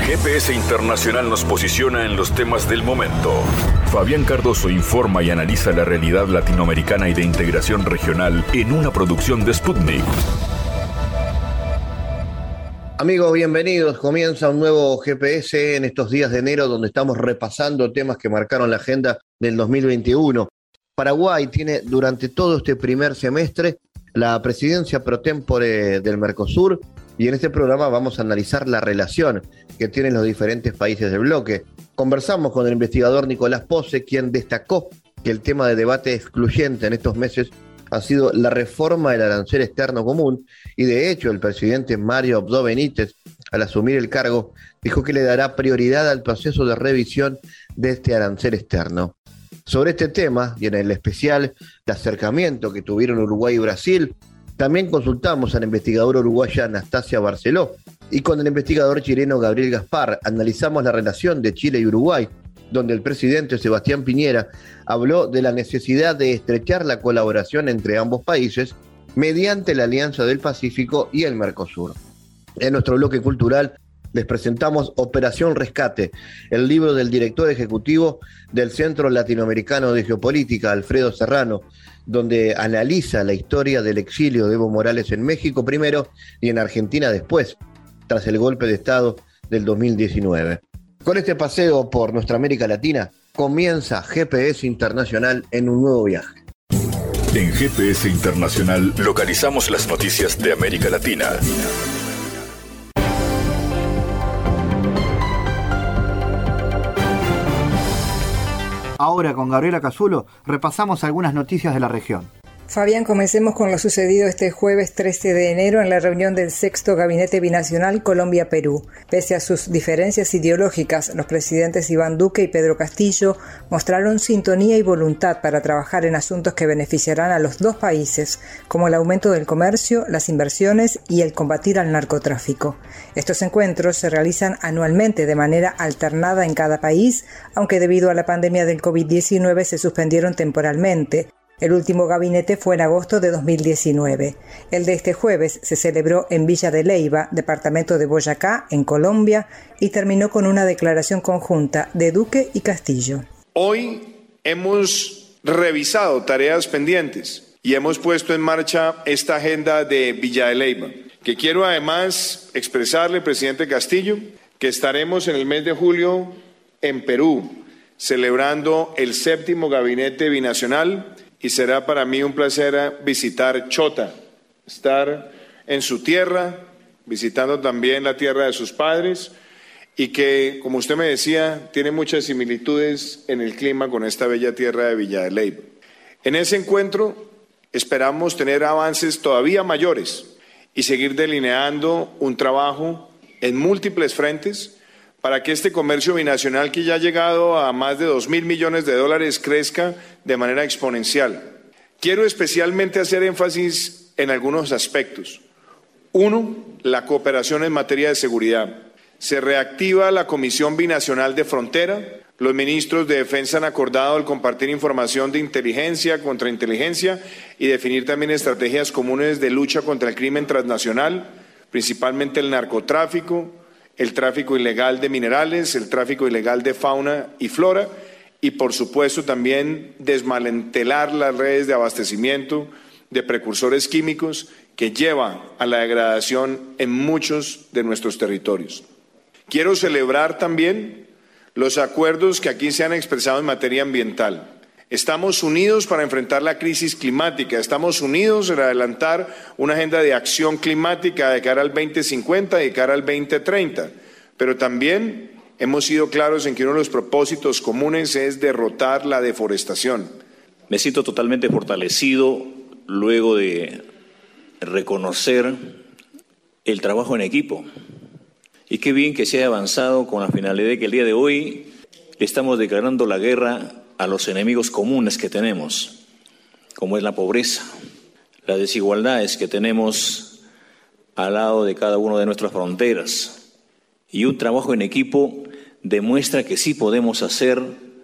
GPS Internacional nos posiciona en los temas del momento. Fabián Cardoso informa y analiza la realidad latinoamericana y de integración regional en una producción de Sputnik. Amigos, bienvenidos. Comienza un nuevo GPS en estos días de enero donde estamos repasando temas que marcaron la agenda del 2021. Paraguay tiene durante todo este primer semestre la presidencia pro tempore del Mercosur y en este programa vamos a analizar la relación que tienen los diferentes países del bloque. Conversamos con el investigador Nicolás Pose, quien destacó que el tema de debate excluyente en estos meses ha sido la reforma del arancel externo común y de hecho el presidente Mario Abdo Benítez, al asumir el cargo, dijo que le dará prioridad al proceso de revisión de este arancel externo. Sobre este tema y en el especial de acercamiento que tuvieron Uruguay y Brasil, también consultamos a la investigadora uruguaya Anastasia Barceló y con el investigador chileno Gabriel Gaspar analizamos la relación de Chile y Uruguay, donde el presidente Sebastián Piñera habló de la necesidad de estrechar la colaboración entre ambos países mediante la Alianza del Pacífico y el Mercosur. En nuestro bloque cultural les presentamos Operación Rescate, el libro del director ejecutivo del Centro Latinoamericano de Geopolítica, Alfredo Serrano, donde analiza la historia del exilio de Evo Morales en México primero y en Argentina después, tras el golpe de Estado del 2019. Con este paseo por nuestra América Latina, comienza GPS Internacional en un nuevo viaje. En GPS Internacional localizamos las noticias de América Latina. Ahora con Gabriela Casulo repasamos algunas noticias de la región. Fabián, comencemos con lo sucedido este jueves 13 de enero en la reunión del sexto Gabinete Binacional Colombia-Perú. Pese a sus diferencias ideológicas, los presidentes Iván Duque y Pedro Castillo mostraron sintonía y voluntad para trabajar en asuntos que beneficiarán a los dos países, como el aumento del comercio, las inversiones y el combatir al narcotráfico. Estos encuentros se realizan anualmente de manera alternada en cada país, aunque debido a la pandemia del COVID-19 se suspendieron temporalmente. El último gabinete fue en agosto de 2019. El de este jueves se celebró en Villa de Leyva, departamento de Boyacá, en Colombia, y terminó con una declaración conjunta de Duque y Castillo. Hoy hemos revisado tareas pendientes y hemos puesto en marcha esta agenda de Villa de Leyva, que quiero además expresarle, presidente Castillo, que estaremos en el mes de julio en Perú, celebrando el séptimo gabinete binacional. Y será para mí un placer visitar Chota, estar en su tierra, visitando también la tierra de sus padres y que, como usted me decía, tiene muchas similitudes en el clima con esta bella tierra de Villa de Leyva. En ese encuentro esperamos tener avances todavía mayores y seguir delineando un trabajo en múltiples frentes para que este comercio binacional, que ya ha llegado a más de $2.000 millones, crezca de manera exponencial. Quiero especialmente hacer énfasis en algunos aspectos. Uno, la cooperación en materia de seguridad. Se reactiva la Comisión Binacional de Frontera. Los ministros de Defensa han acordado el compartir información de inteligencia, contrainteligencia y definir también estrategias comunes de lucha contra el crimen transnacional, principalmente el narcotráfico, el tráfico ilegal de minerales, el tráfico ilegal de fauna y flora y, por supuesto, también desmantelar las redes de abastecimiento de precursores químicos que lleva a la degradación en muchos de nuestros territorios. Quiero celebrar también los acuerdos que aquí se han expresado en materia ambiental. Estamos unidos para enfrentar la crisis climática, estamos unidos en adelantar una agenda de acción climática de cara al 2050 y de cara al 2030, pero también hemos sido claros en que uno de los propósitos comunes es derrotar la deforestación. Me siento totalmente fortalecido luego de reconocer el trabajo en equipo. Y qué bien que se haya avanzado con la finalidad de que el día de hoy le estamos declarando la guerra a los enemigos comunes que tenemos, como es la pobreza, las desigualdades que tenemos al lado de cada una de nuestras fronteras. Y un trabajo en equipo demuestra que sí podemos hacer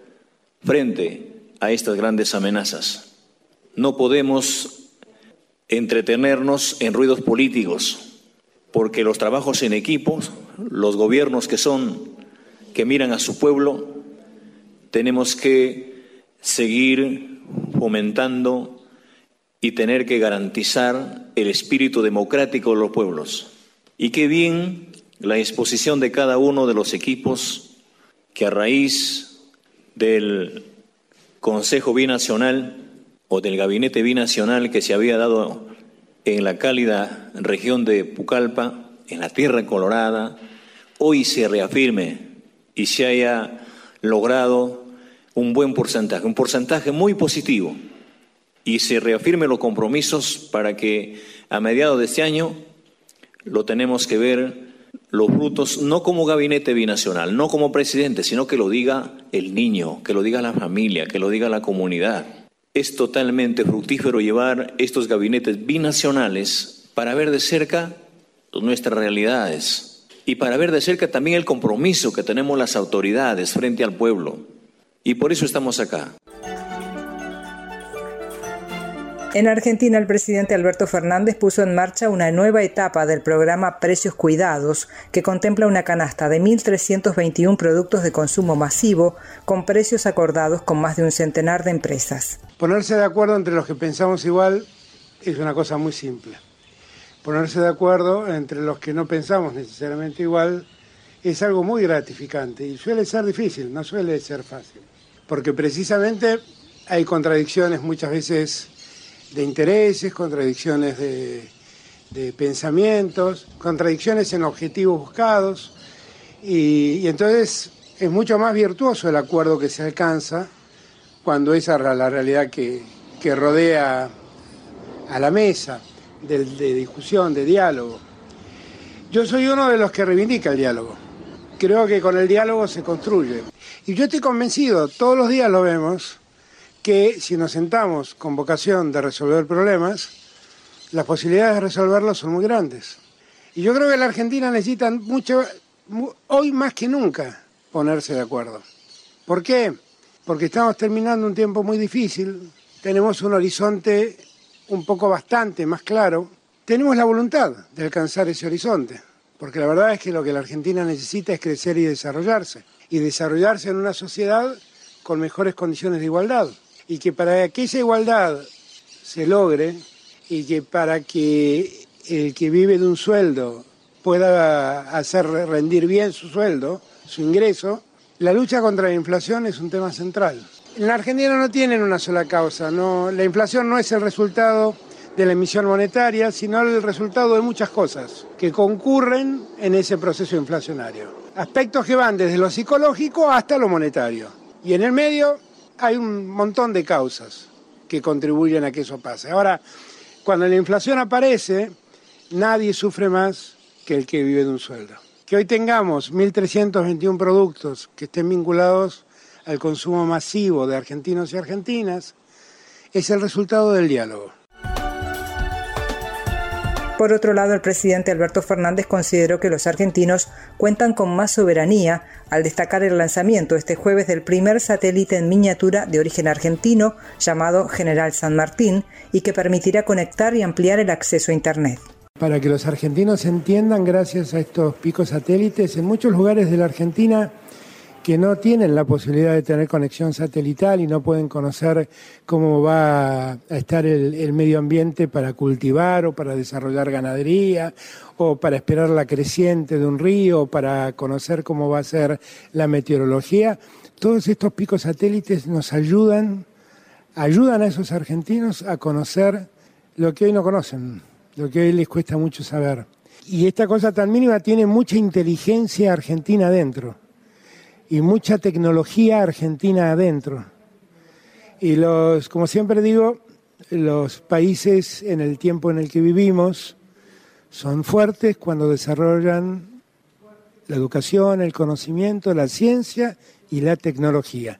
frente a estas grandes amenazas. No podemos entretenernos en ruidos políticos. porque los trabajos en equipos, los gobiernos que miran a su pueblo, tenemos que seguir fomentando y tener que garantizar el espíritu democrático de los pueblos. Y qué bien la exposición de cada uno de los equipos que a raíz del Consejo Binacional o del Gabinete Binacional que se había dado en la cálida región de Pucallpa, en la Tierra Colorada, hoy se reafirme y se haya logrado un buen porcentaje, un porcentaje muy positivo, y se reafirme los compromisos para que a mediados de este año lo tenemos que ver los frutos, no como gabinete binacional, no como presidente, sino que lo diga el niño, que lo diga la familia, que lo diga la comunidad. Es totalmente fructífero llevar estos gabinetes binacionales para ver de cerca nuestras realidades y para ver de cerca también el compromiso que tenemos las autoridades frente al pueblo. Y por eso estamos acá. En Argentina, el presidente Alberto Fernández puso en marcha una nueva etapa del programa Precios Cuidados, que contempla una canasta de 1.321 productos de consumo masivo con precios acordados con más de un centenar de empresas. Ponerse de acuerdo entre los que pensamos igual es una cosa muy simple. Ponerse de acuerdo entre los que no pensamos necesariamente igual es algo muy gratificante y suele ser difícil, no suele ser fácil. Porque precisamente hay contradicciones muchas veces de intereses, contradicciones de pensamientos, contradicciones en objetivos buscados y entonces es mucho más virtuoso el acuerdo que se alcanza cuando esa es la realidad que rodea a la mesa de discusión, de diálogo. Yo soy uno de los que reivindica el diálogo. Creo que con el diálogo se construye. Y yo estoy convencido, todos los días lo vemos, que si nos sentamos con vocación de resolver problemas, las posibilidades de resolverlos son muy grandes. Y yo creo que la Argentina necesita mucho, hoy más que nunca, ponerse de acuerdo. ¿Por qué? Porque estamos terminando un tiempo muy difícil, tenemos un horizonte un poco bastante más claro, tenemos la voluntad de alcanzar ese horizonte, porque la verdad es que lo que la Argentina necesita es crecer y desarrollarse en una sociedad con mejores condiciones de igualdad. Y que para que esa igualdad se logre y que para que el que vive de un sueldo pueda hacer rendir bien su sueldo, su ingreso, la lucha contra la inflación es un tema central. En la Argentina no tienen una sola causa, la inflación no es el resultado de la emisión monetaria, sino el resultado de muchas cosas que concurren en ese proceso inflacionario. Aspectos que van desde lo psicológico hasta lo monetario. Y en el medio hay un montón de causas que contribuyen a que eso pase. Ahora, cuando la inflación aparece, nadie sufre más que el que vive de un sueldo. Que hoy tengamos 1.321 productos que estén vinculados al consumo masivo de argentinos y argentinas es el resultado del diálogo. Por otro lado, el presidente Alberto Fernández consideró que los argentinos cuentan con más soberanía al destacar el lanzamiento este jueves del primer satélite en miniatura de origen argentino llamado General San Martín y que permitirá conectar y ampliar el acceso a Internet. Para que los argentinos entiendan, gracias a estos picos satélites, en muchos lugares de la Argentina que no tienen la posibilidad de tener conexión satelital y no pueden conocer cómo va a estar el medio ambiente para cultivar o para desarrollar ganadería o para esperar la creciente de un río o para conocer cómo va a ser la meteorología. Todos estos picos satélites nos ayudan a esos argentinos a conocer lo que hoy no conocen, lo que hoy les cuesta mucho saber. Y esta cosa tan mínima tiene mucha inteligencia argentina adentro. Y mucha tecnología argentina adentro. Y como siempre digo, los países en el tiempo en el que vivimos son fuertes cuando desarrollan la educación, el conocimiento, la ciencia y la tecnología.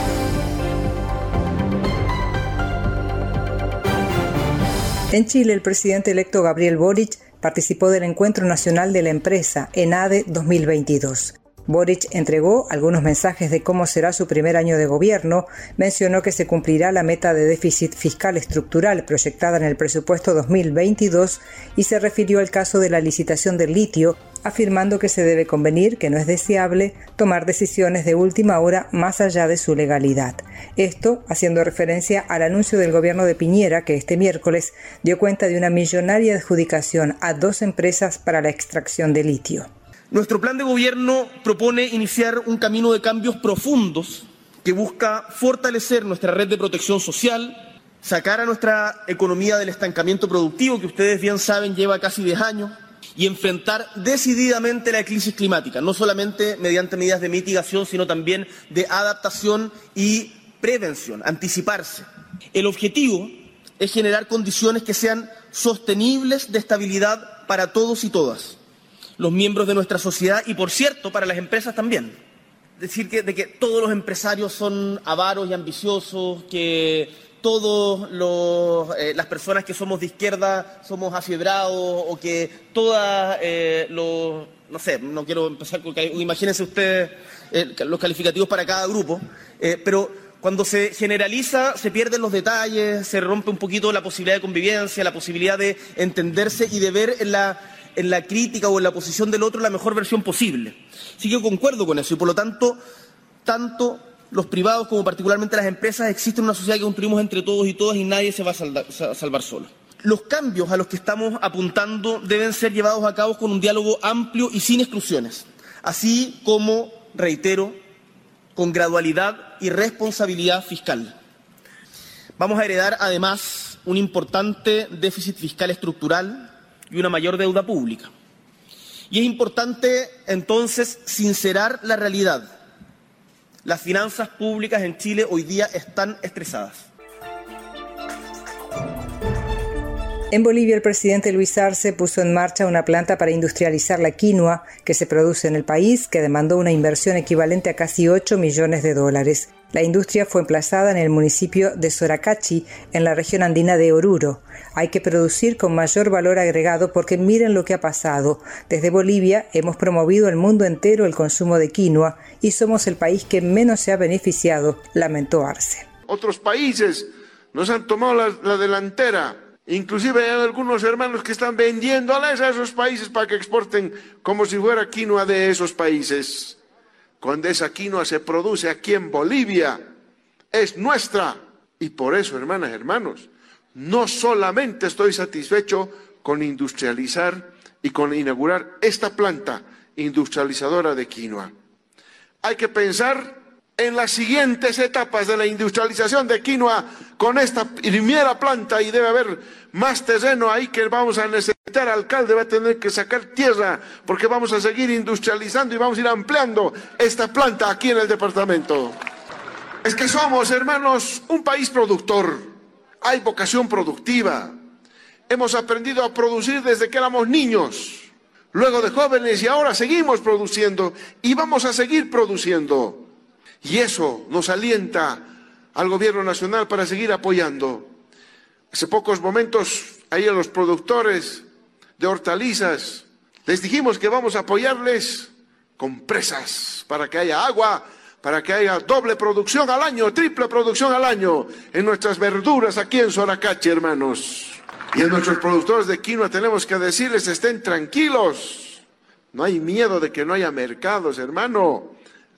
En Chile, el presidente electo Gabriel Boric participó del Encuentro Nacional de la Empresa, ENADE 2022. Boric entregó algunos mensajes de cómo será su primer año de gobierno, mencionó que se cumplirá la meta de déficit fiscal estructural proyectada en el presupuesto 2022 y se refirió al caso de la licitación del litio, afirmando que se debe convenir que no es deseable tomar decisiones de última hora más allá de su legalidad. Esto haciendo referencia al anuncio del gobierno de Piñera que este miércoles dio cuenta de una millonaria adjudicación a 2 empresas para la extracción de litio. Nuestro plan de gobierno propone iniciar un camino de cambios profundos que busca fortalecer nuestra red de protección social, sacar a nuestra economía del estancamiento productivo que ustedes bien saben lleva casi 10 años y enfrentar decididamente la crisis climática, no solamente mediante medidas de mitigación, sino también de adaptación y prevención, anticiparse. El objetivo es generar condiciones que sean sostenibles de estabilidad para todos y todas los miembros de nuestra sociedad y, por cierto, para las empresas también. Decir de que todos los empresarios son avaros y ambiciosos, que todos las personas que somos de izquierda somos afiebrados, o que todas no sé, no quiero empezar con... Imagínense ustedes los calificativos para cada grupo, pero cuando se generaliza se pierden los detalles, se rompe un poquito la posibilidad de convivencia, la posibilidad de entenderse y de ver en la crítica o en la posición del otro la mejor versión posible. Sí que concuerdo con eso y por lo tanto, tanto los privados como particularmente las empresas, existe una sociedad que construimos entre todos y todas y nadie se va a salvar solo. Los cambios a los que estamos apuntando deben ser llevados a cabo con un diálogo amplio y sin exclusiones, así como, reitero, con gradualidad y responsabilidad fiscal. Vamos a heredar además un importante déficit fiscal estructural y una mayor deuda pública. Y es importante, entonces, sincerar la realidad. Las finanzas públicas en Chile hoy día están estresadas. En Bolivia, el presidente Luis Arce puso en marcha una planta para industrializar la quinoa que se produce en el país, que demandó una inversión equivalente a casi $8 millones. La industria fue emplazada en el municipio de Soracachi, en la región andina de Oruro. Hay que producir con mayor valor agregado porque miren lo que ha pasado. Desde Bolivia hemos promovido al mundo entero el consumo de quinoa y somos el país que menos se ha beneficiado, lamentó Arce. Otros países nos han tomado la delantera. Inclusive hay algunos hermanos que están vendiéndoles a esos países para que exporten como si fuera quinoa de esos países. Cuando esa quinoa se produce aquí en Bolivia, es nuestra. Y por eso, hermanas, hermanos, no solamente estoy satisfecho con industrializar y con inaugurar esta planta industrializadora de quinoa. Hay que pensar en las siguientes etapas de la industrialización de quinoa con esta primera planta, y debe haber más terreno ahí que vamos a necesitar. El alcalde va a tener que sacar tierra porque vamos a seguir industrializando y vamos a ir ampliando esta planta aquí en el departamento. Es que somos, hermanos, un país productor. Hay vocación productiva. Hemos aprendido a producir desde que éramos niños, luego de jóvenes, y ahora seguimos produciendo y vamos a seguir produciendo. Y eso nos alienta al gobierno nacional para seguir apoyando. Hace pocos momentos, ahí a los productores de hortalizas, les dijimos que vamos a apoyarles con presas para que haya agua, para que haya doble producción al año, triple producción al año en nuestras verduras aquí en Soracachi, hermanos. Y a nuestros productores de quinoa tenemos que decirles: estén tranquilos, no hay miedo de que no haya mercados, hermano.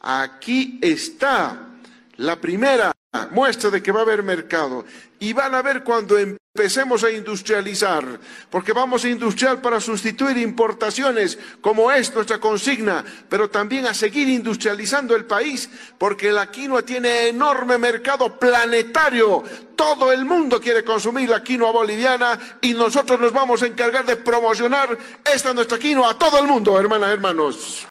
Aquí está la primera muestra de que va a haber mercado, y van a ver cuando empecemos a industrializar, porque vamos a industriar para sustituir importaciones, como es nuestra consigna, pero también a seguir industrializando el país, porque la quinoa tiene enorme mercado planetario. Todo el mundo quiere consumir la quinoa boliviana y nosotros nos vamos a encargar de promocionar esta nuestra quinoa a todo el mundo, hermanas, hermanos.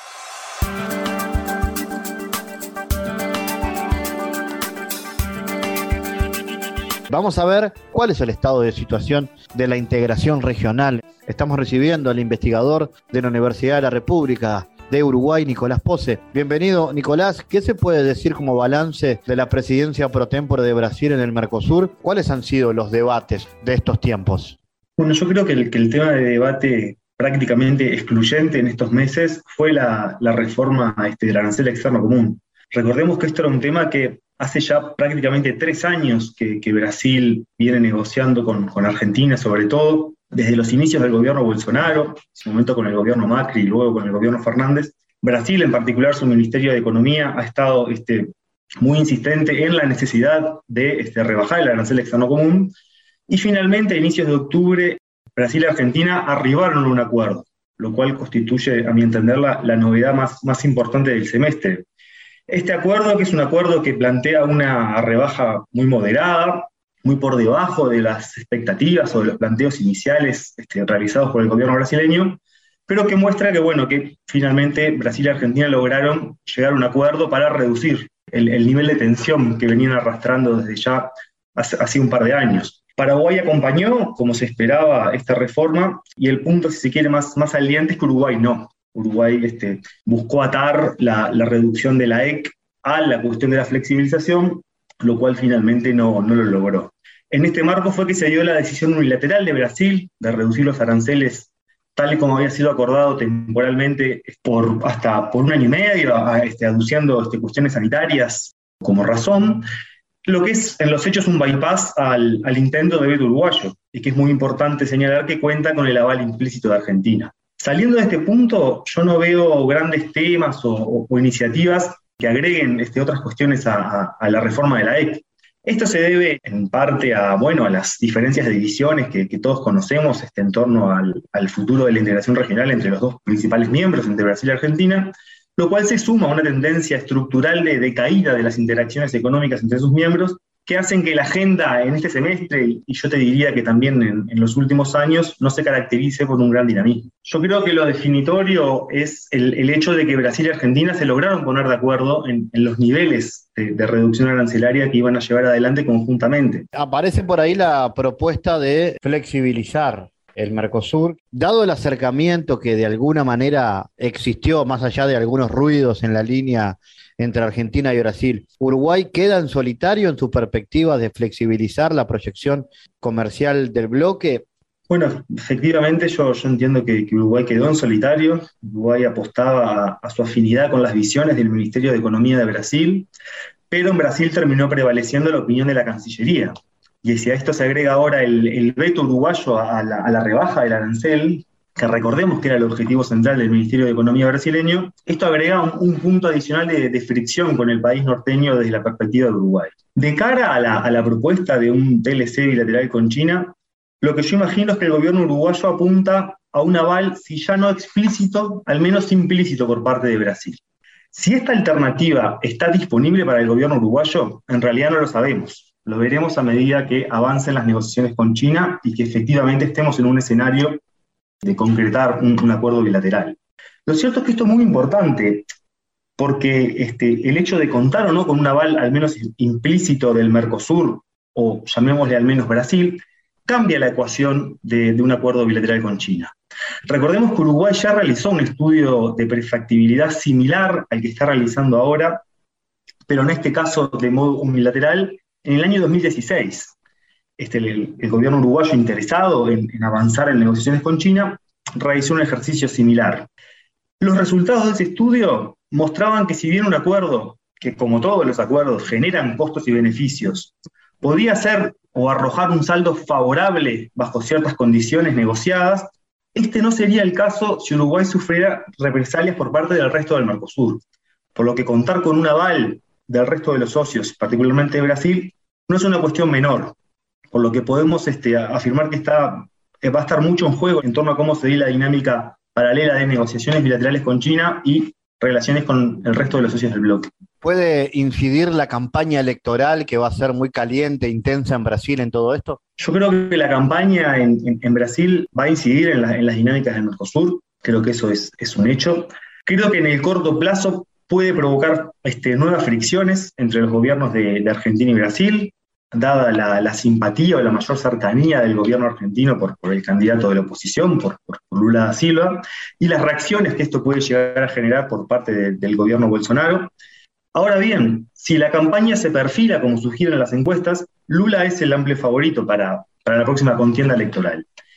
Vamos a ver cuál es el estado de situación de la integración regional. Estamos recibiendo al investigador de la Universidad de la República de Uruguay, Nicolás Pose. Bienvenido, Nicolás. ¿Qué se puede decir como balance de la presidencia pro tempore de Brasil en el Mercosur? ¿Cuáles han sido los debates de estos tiempos? Bueno, yo creo que el tema de debate prácticamente excluyente en estos meses fue la reforma del arancel externo común. Recordemos que esto era un tema que hace ya prácticamente 3 años que Brasil viene negociando con Argentina, sobre todo desde los inicios del gobierno Bolsonaro, en su momento con el gobierno Macri y luego con el gobierno Fernández. Brasil, en particular su Ministerio de Economía, ha estado muy insistente en la necesidad de rebajar el arancel externo común, y finalmente a inicios de octubre Brasil y Argentina arribaron a un acuerdo, lo cual constituye, a mi entender, la novedad más importante del semestre. Este acuerdo, que es un acuerdo que plantea una rebaja muy moderada, muy por debajo de las expectativas o de los planteos iniciales realizados por el gobierno brasileño, pero que muestra que finalmente Brasil y Argentina lograron llegar a un acuerdo para reducir el nivel de tensión que venían arrastrando desde ya hace un par de años. Paraguay acompañó, como se esperaba, esta reforma, y el punto, si se quiere, más saliente es que Uruguay no. Uruguay buscó atar la reducción de la EC a la cuestión de la flexibilización, lo cual finalmente no lo logró. En este marco fue que se dio la decisión unilateral de Brasil de reducir los aranceles tal y como había sido acordado temporalmente hasta por 1 año y medio, aduciendo cuestiones sanitarias como razón, lo que es en los hechos un bypass al intento de veto uruguayo, y que es muy importante señalar que cuenta con el aval implícito de Argentina. Saliendo de este punto, yo no veo grandes temas o iniciativas que agreguen otras cuestiones a la reforma de la EC. Esto se debe en parte a las diferencias de divisiones que todos conocemos en torno al futuro de la integración regional entre los dos principales miembros, entre Brasil y Argentina, lo cual se suma a una tendencia estructural de decaída de las interacciones económicas entre sus miembros, que hacen que la agenda en este semestre, y yo te diría que también en los últimos años, no se caracterice por un gran dinamismo. Yo creo que lo definitorio es el hecho de que Brasil y Argentina se lograron poner de acuerdo en los niveles de reducción arancelaria que iban a llevar adelante conjuntamente. Aparece por ahí la propuesta de flexibilizar el Mercosur, dado el acercamiento que de alguna manera existió, más allá de algunos ruidos en la línea entre Argentina y Brasil. ¿Uruguay queda en solitario en su perspectiva de flexibilizar la proyección comercial del bloque? Bueno, efectivamente yo entiendo que Uruguay quedó en solitario. Uruguay apostaba a su afinidad con las visiones del Ministerio de Economía de Brasil, pero en Brasil terminó prevaleciendo la opinión de la Cancillería. Y si a esto se agrega ahora el veto uruguayo a la rebaja del arancel, que recordemos que era el objetivo central del Ministerio de Economía brasileño, esto agrega un punto adicional de fricción con el país norteño desde la perspectiva de Uruguay. De cara a la propuesta de un TLC bilateral con China, lo que yo imagino es que el gobierno uruguayo apunta a un aval, si ya no explícito, al menos implícito por parte de Brasil. Si esta alternativa está disponible para el gobierno uruguayo, en realidad no lo sabemos. Lo veremos a medida que avancen las negociaciones con China y que efectivamente estemos en un escenario de concretar un acuerdo bilateral. Lo cierto es que esto es muy importante, porque el hecho de contar o no con un aval al menos implícito del Mercosur, o llamémosle al menos Brasil, cambia la ecuación de un acuerdo bilateral con China. Recordemos que Uruguay ya realizó un estudio de prefactibilidad similar al que está realizando ahora, pero en este caso de modo unilateral, en el año 2016. El gobierno uruguayo interesado en avanzar en negociaciones con China realizó un ejercicio similar. Los resultados de ese estudio mostraban que si bien un acuerdo, que como todos los acuerdos generan costos y beneficios, podía ser o arrojar un saldo favorable bajo ciertas condiciones negociadas, este no sería el caso si Uruguay sufriera represalias por parte del resto del Mercosur, por lo que contar con un aval del resto de los socios, particularmente de Brasil, no es una cuestión menor, por lo que podemos afirmar que va a estar mucho en juego en torno a cómo se dé la dinámica paralela de negociaciones bilaterales con China y relaciones con el resto de los socios del bloque. ¿Puede incidir la campaña electoral que va a ser muy caliente, intensa en Brasil en todo esto? Yo creo que la campaña en Brasil va a incidir en las dinámicas del Mercosur, creo que eso es un hecho. Creo que en el corto plazo puede provocar nuevas fricciones entre los gobiernos de Argentina y Brasil, dada la simpatía o la mayor cercanía del gobierno argentino por el candidato de la oposición, por Lula da Silva, y las reacciones que esto puede llegar a generar por parte del gobierno Bolsonaro. Ahora bien, si la campaña se perfila como sugieren las encuestas, Lula es el amplio favorito para la próxima contienda electoral.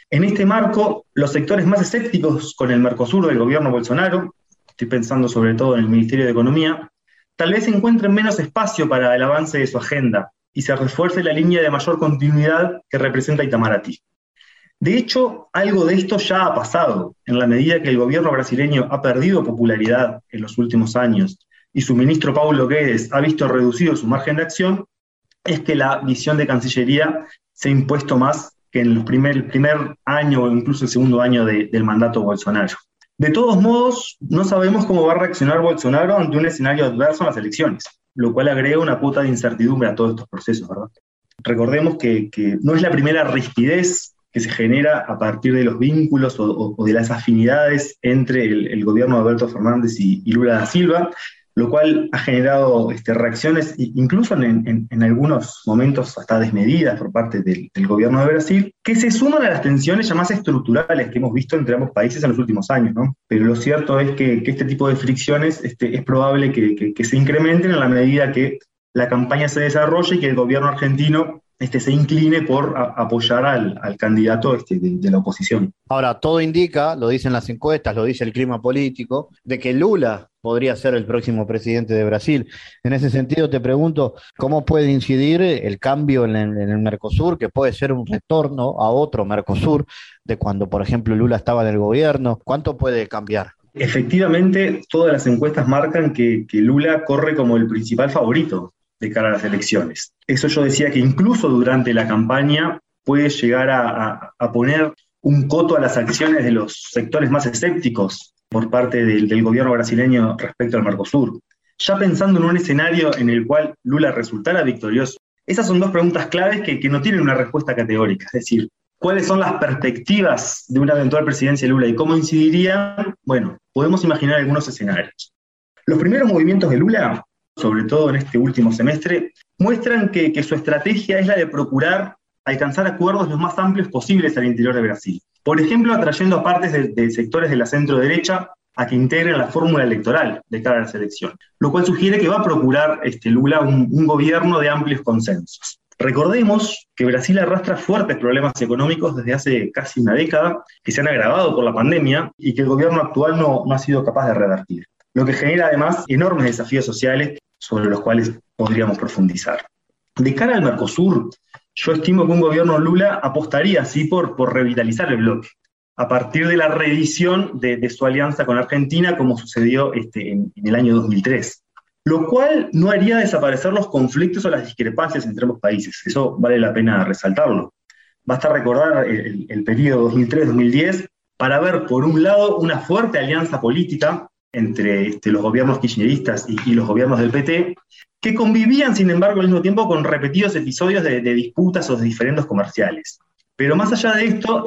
En este marco, los sectores más escépticos con el Mercosur del gobierno Bolsonaro, estoy pensando sobre todo en el Ministerio de Economía, tal vez encuentren menos espacio para el avance de su agenda y se refuerce la línea de mayor continuidad que representa Itamaraty. De hecho, algo de esto ya ha pasado, en la medida que el gobierno brasileño ha perdido popularidad en los últimos años y su ministro Paulo Guedes ha visto reducido su margen de acción, es que la visión de Cancillería se ha impuesto más que en el primer año o incluso el segundo año del mandato Bolsonaro. De todos modos, no sabemos cómo va a reaccionar Bolsonaro ante un escenario adverso en las elecciones, lo cual agrega una cuota de incertidumbre a todos estos procesos, ¿verdad? Recordemos que no es la primera rispidez que se genera a partir de los vínculos o de las afinidades entre el gobierno de Alberto Fernández y Lula da Silva, lo cual ha generado reacciones, incluso en algunos momentos hasta desmedidas por parte del gobierno de Brasil, que se suman a las tensiones ya más estructurales que hemos visto entre ambos países en los últimos años, ¿no? Pero lo cierto es que este tipo de fricciones es probable que se incrementen a la medida que la campaña se desarrolle y que el gobierno argentino se incline por apoyar al candidato de la oposición. Ahora, todo indica, lo dicen las encuestas, lo dice el clima político, de que Lula podría ser el próximo presidente de Brasil. En ese sentido, te pregunto, ¿cómo puede incidir el cambio en el Mercosur, que puede ser un retorno a otro Mercosur de cuando, por ejemplo, Lula estaba en el gobierno? ¿Cuánto puede cambiar? Efectivamente, todas las encuestas marcan que Lula corre como el principal favorito de cara a las elecciones. Eso yo decía que incluso durante la campaña puede llegar a poner un coto a las acciones de los sectores más escépticos por parte del gobierno brasileño respecto al Mercosur. Ya pensando en un escenario en el cual Lula resultara victorioso, esas son dos preguntas claves que no tienen una respuesta categórica. Es decir, ¿cuáles son las perspectivas de una eventual presidencia de Lula y cómo incidirían? Bueno, podemos imaginar algunos escenarios. Los primeros movimientos de Lula, sobre todo en este último semestre, muestran que su estrategia es la de procurar alcanzar acuerdos los más amplios posibles al interior de Brasil. Por ejemplo, atrayendo a partes de sectores de la centro-derecha a que integren la fórmula electoral de cara a las elecciones, lo cual sugiere que va a procurar Lula un gobierno de amplios consensos. Recordemos que Brasil arrastra fuertes problemas económicos desde hace casi una década, que se han agravado por la pandemia y que el gobierno actual no ha sido capaz de revertir, lo que genera además enormes desafíos sociales sobre los cuales podríamos profundizar. De cara al Mercosur, yo estimo que un gobierno Lula apostaría así por revitalizar el bloque, a partir de la reedición de su alianza con Argentina, como sucedió en el año 2003, lo cual no haría desaparecer los conflictos o las discrepancias entre ambos países. Eso vale la pena resaltarlo. Basta recordar el periodo 2003-2010 para ver, por un lado, una fuerte alianza política entre los gobiernos kirchneristas y los gobiernos del PT, que convivían, sin embargo, al mismo tiempo con repetidos episodios de disputas o de diferendos comerciales. Pero más allá de esto,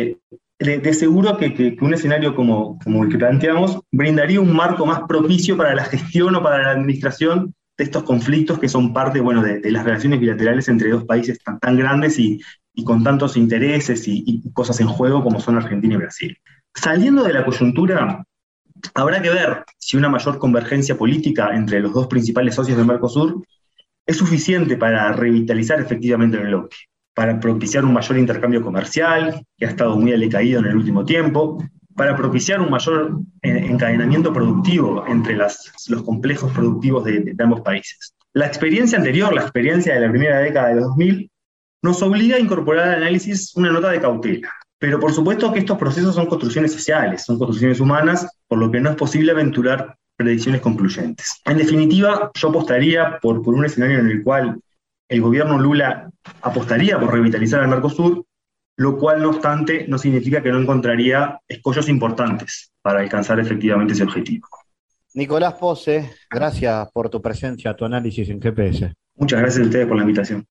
de seguro que un escenario como el que planteamos brindaría un marco más propicio para la gestión o para la administración de estos conflictos que son parte de las relaciones bilaterales entre dos países tan grandes y con tantos intereses y cosas en juego como son Argentina y Brasil. Saliendo de la coyuntura, habrá que ver si una mayor convergencia política entre los dos principales socios del Mercosur es suficiente para revitalizar efectivamente el bloque, para propiciar un mayor intercambio comercial, que ha estado muy alicaído en el último tiempo, para propiciar un mayor encadenamiento productivo entre los complejos productivos de ambos países. La experiencia anterior, la experiencia de la primera década de los 2000, nos obliga a incorporar al análisis una nota de cautela. Pero por supuesto que estos procesos son construcciones sociales, son construcciones humanas, por lo que no es posible aventurar predicciones concluyentes. En definitiva, yo apostaría por un escenario en el cual el gobierno Lula apostaría por revitalizar el Mercosur, lo cual, no obstante, no significa que no encontraría escollos importantes para alcanzar efectivamente ese objetivo. Nicolás Posse, gracias por tu presencia, tu análisis en GPS. Muchas gracias a ustedes por la invitación.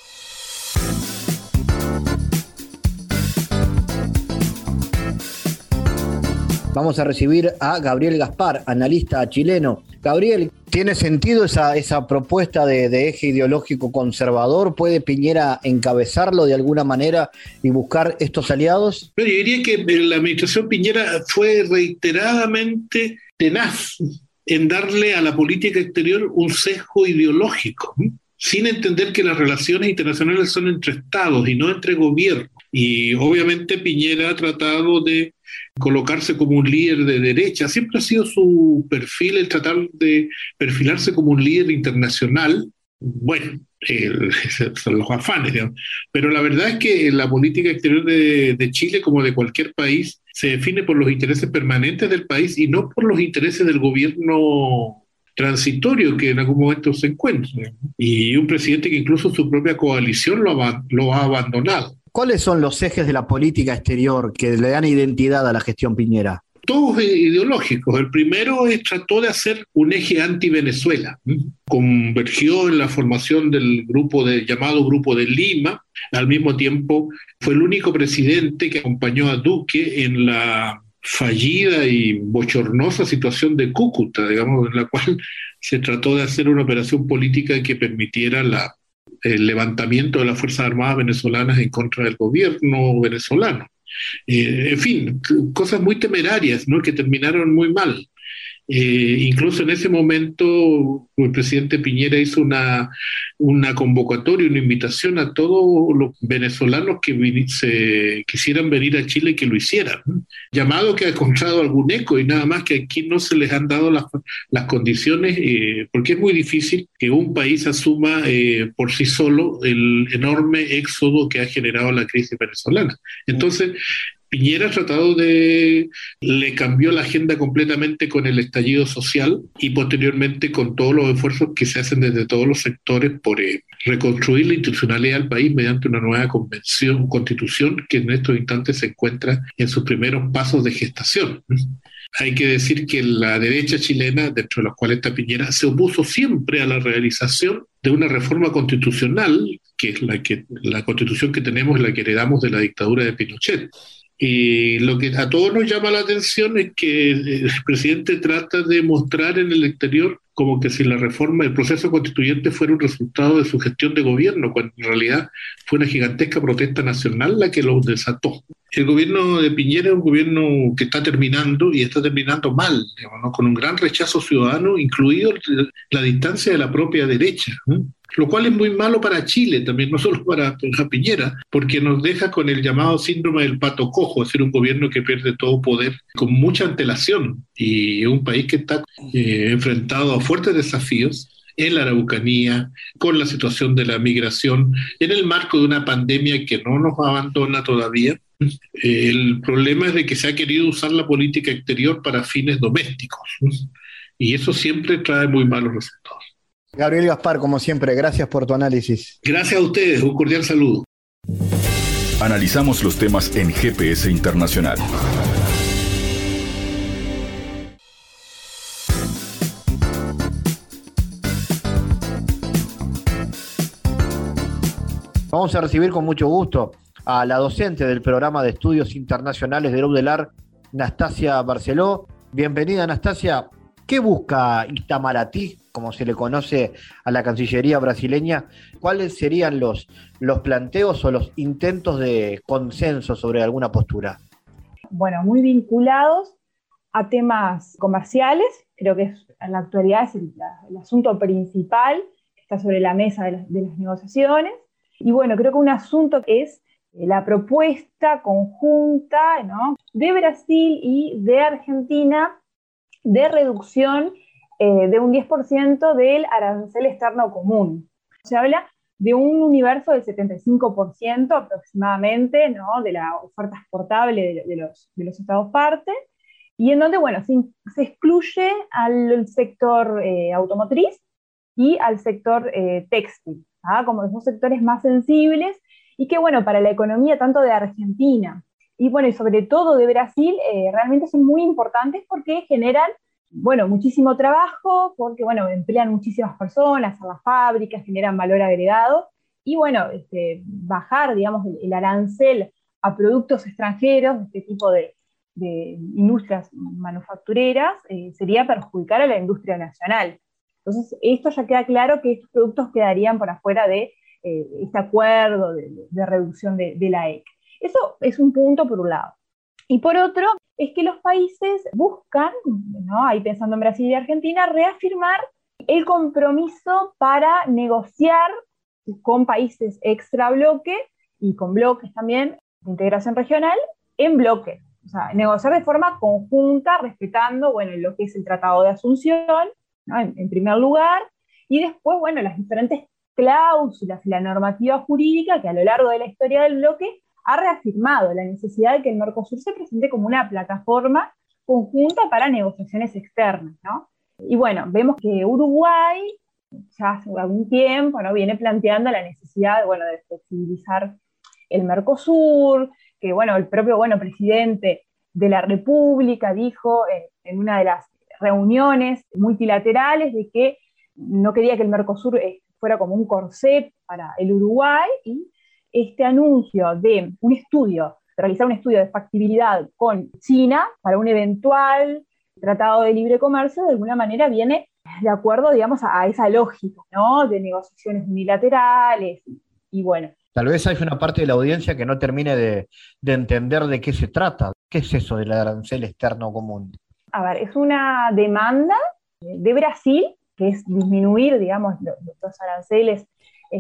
Vamos a recibir a Gabriel Gaspar, analista chileno. Gabriel, ¿tiene sentido esa propuesta de eje ideológico conservador? ¿Puede Piñera encabezarlo de alguna manera y buscar estos aliados? Yo diría que la administración Piñera fue reiteradamente tenaz en darle a la política exterior un sesgo ideológico, sin entender que las relaciones internacionales son entre estados y no entre gobiernos. Y obviamente Piñera ha tratado de colocarse como un líder de derecha. Siempre ha sido su perfil el tratar de perfilarse como un líder internacional. Bueno, son los afanes, digamos. Pero la verdad es que la política exterior de Chile, como de cualquier país, se define por los intereses permanentes del país y no por los intereses del gobierno transitorio que en algún momento se encuentra. Y un presidente que incluso su propia coalición lo ha abandonado. ¿Cuáles son los ejes de la política exterior que le dan identidad a la gestión Piñera? Todos ideológicos. El primero trató de hacer un eje anti-Venezuela. Convergió en la formación del llamado Grupo de Lima. Al mismo tiempo, fue el único presidente que acompañó a Duque en la fallida y bochornosa situación de Cúcuta, digamos, en la cual se trató de hacer una operación política que permitiera el levantamiento de las Fuerzas Armadas venezolanas en contra del gobierno venezolano. En fin, cosas muy temerarias, ¿no?, que terminaron muy mal. Incluso en ese momento el presidente Piñera hizo una convocatoria, una invitación a todos los venezolanos que quisieran venir a Chile que lo hicieran, ¿no? Llamado que ha encontrado algún eco y nada más, que aquí no se les han dado las condiciones, porque es muy difícil que un país asuma por sí solo el enorme éxodo que ha generado la crisis venezolana. Entonces, Piñera ha tratado le cambió la agenda completamente con el estallido social y posteriormente con todos los esfuerzos que se hacen desde todos los sectores por reconstruir la institucionalidad del país mediante una nueva constitución que en estos instantes se encuentra en sus primeros pasos de gestación. Hay que decir que la derecha chilena, dentro de los cuales está Piñera, se opuso siempre a la realización de una reforma constitucional, que es la constitución que tenemos, la que heredamos de la dictadura de Pinochet. Y lo que a todos nos llama la atención es que el presidente trata de mostrar en el exterior como que si la reforma, el proceso constituyente fuera un resultado de su gestión de gobierno, cuando en realidad fue una gigantesca protesta nacional la que lo desató. El gobierno de Piñera es un gobierno que está terminando y está terminando mal, digamos, ¿no?, con un gran rechazo ciudadano, incluido la distancia de la propia derecha, ¿no?, lo cual es muy malo para Chile también, no solo para Piñera, porque nos deja con el llamado síndrome del pato cojo, es decir, un gobierno que pierde todo poder con mucha antelación, y un país que está enfrentado a fuertes desafíos en la Araucanía, con la situación de la migración, en el marco de una pandemia que no nos abandona todavía. El problema es de que se ha querido usar la política exterior para fines domésticos, y eso siempre trae muy malos resultados. Gabriel Gaspar, como siempre, gracias por tu análisis. Gracias a ustedes, un cordial saludo. Analizamos los temas en GPS Internacional. Vamos a recibir con mucho gusto a la docente del programa de estudios internacionales de UDELAR, Nastasia Barceló. Bienvenida, Nastasia. ¿Qué busca Itamaraty, como se le conoce a la Cancillería brasileña? ¿Cuáles serían los planteos o los intentos de consenso sobre alguna postura? Bueno, muy vinculados a temas comerciales. Creo que en la actualidad es el asunto principal que está sobre la mesa de las negociaciones. Y bueno, creo que un asunto es la propuesta conjunta, ¿no?, de Brasil y de Argentina de reducción de un 10% del arancel externo común. Se habla de un universo del 75% aproximadamente, ¿no?, de la oferta exportable de los Estados partes, y en donde, bueno, se excluye al sector automotriz y al sector textil, ¿ah?, como los dos sectores más sensibles, y que, bueno, para la economía tanto de Argentina y, bueno, y sobre todo de Brasil, realmente son muy importantes porque generan, bueno, muchísimo trabajo, porque, bueno, emplean muchísimas personas en las fábricas, generan valor agregado, y, bueno, bajar, digamos, el arancel a productos extranjeros, este tipo de industrias manufactureras, sería perjudicar a la industria nacional. Entonces, esto ya queda claro que estos productos quedarían por afuera de este acuerdo de reducción de la EC. Eso es un punto por un lado. Y por otro, es que los países buscan, ¿no?, ahí pensando en Brasil y Argentina, reafirmar el compromiso para negociar con países extra bloque y con bloques también de integración regional en bloque. O sea, negociar de forma conjunta, respetando, bueno, lo que es el Tratado de Asunción, ¿no? En primer lugar, y después, bueno, las diferentes cláusulas y la normativa jurídica que a lo largo de la historia del bloque ha reafirmado la necesidad de que el Mercosur se presente como una plataforma conjunta para negociaciones externas, ¿no? Y bueno, vemos que Uruguay ya hace algún tiempo, ¿no?, viene planteando la necesidad, bueno, de flexibilizar el Mercosur, que bueno, el propio, bueno, presidente de la República dijo en una de las reuniones multilaterales de que no quería que el Mercosur fuera como un corset para el Uruguay, y este anuncio de realizar un estudio de factibilidad con China para un eventual tratado de libre comercio, de alguna manera viene de acuerdo, digamos, a esa lógica, ¿no?, de negociaciones unilaterales, y bueno. Tal vez hay una parte de la audiencia que no termine de entender de qué se trata. ¿Qué es eso del arancel externo común? A ver, es una demanda de Brasil, que es disminuir, digamos, los aranceles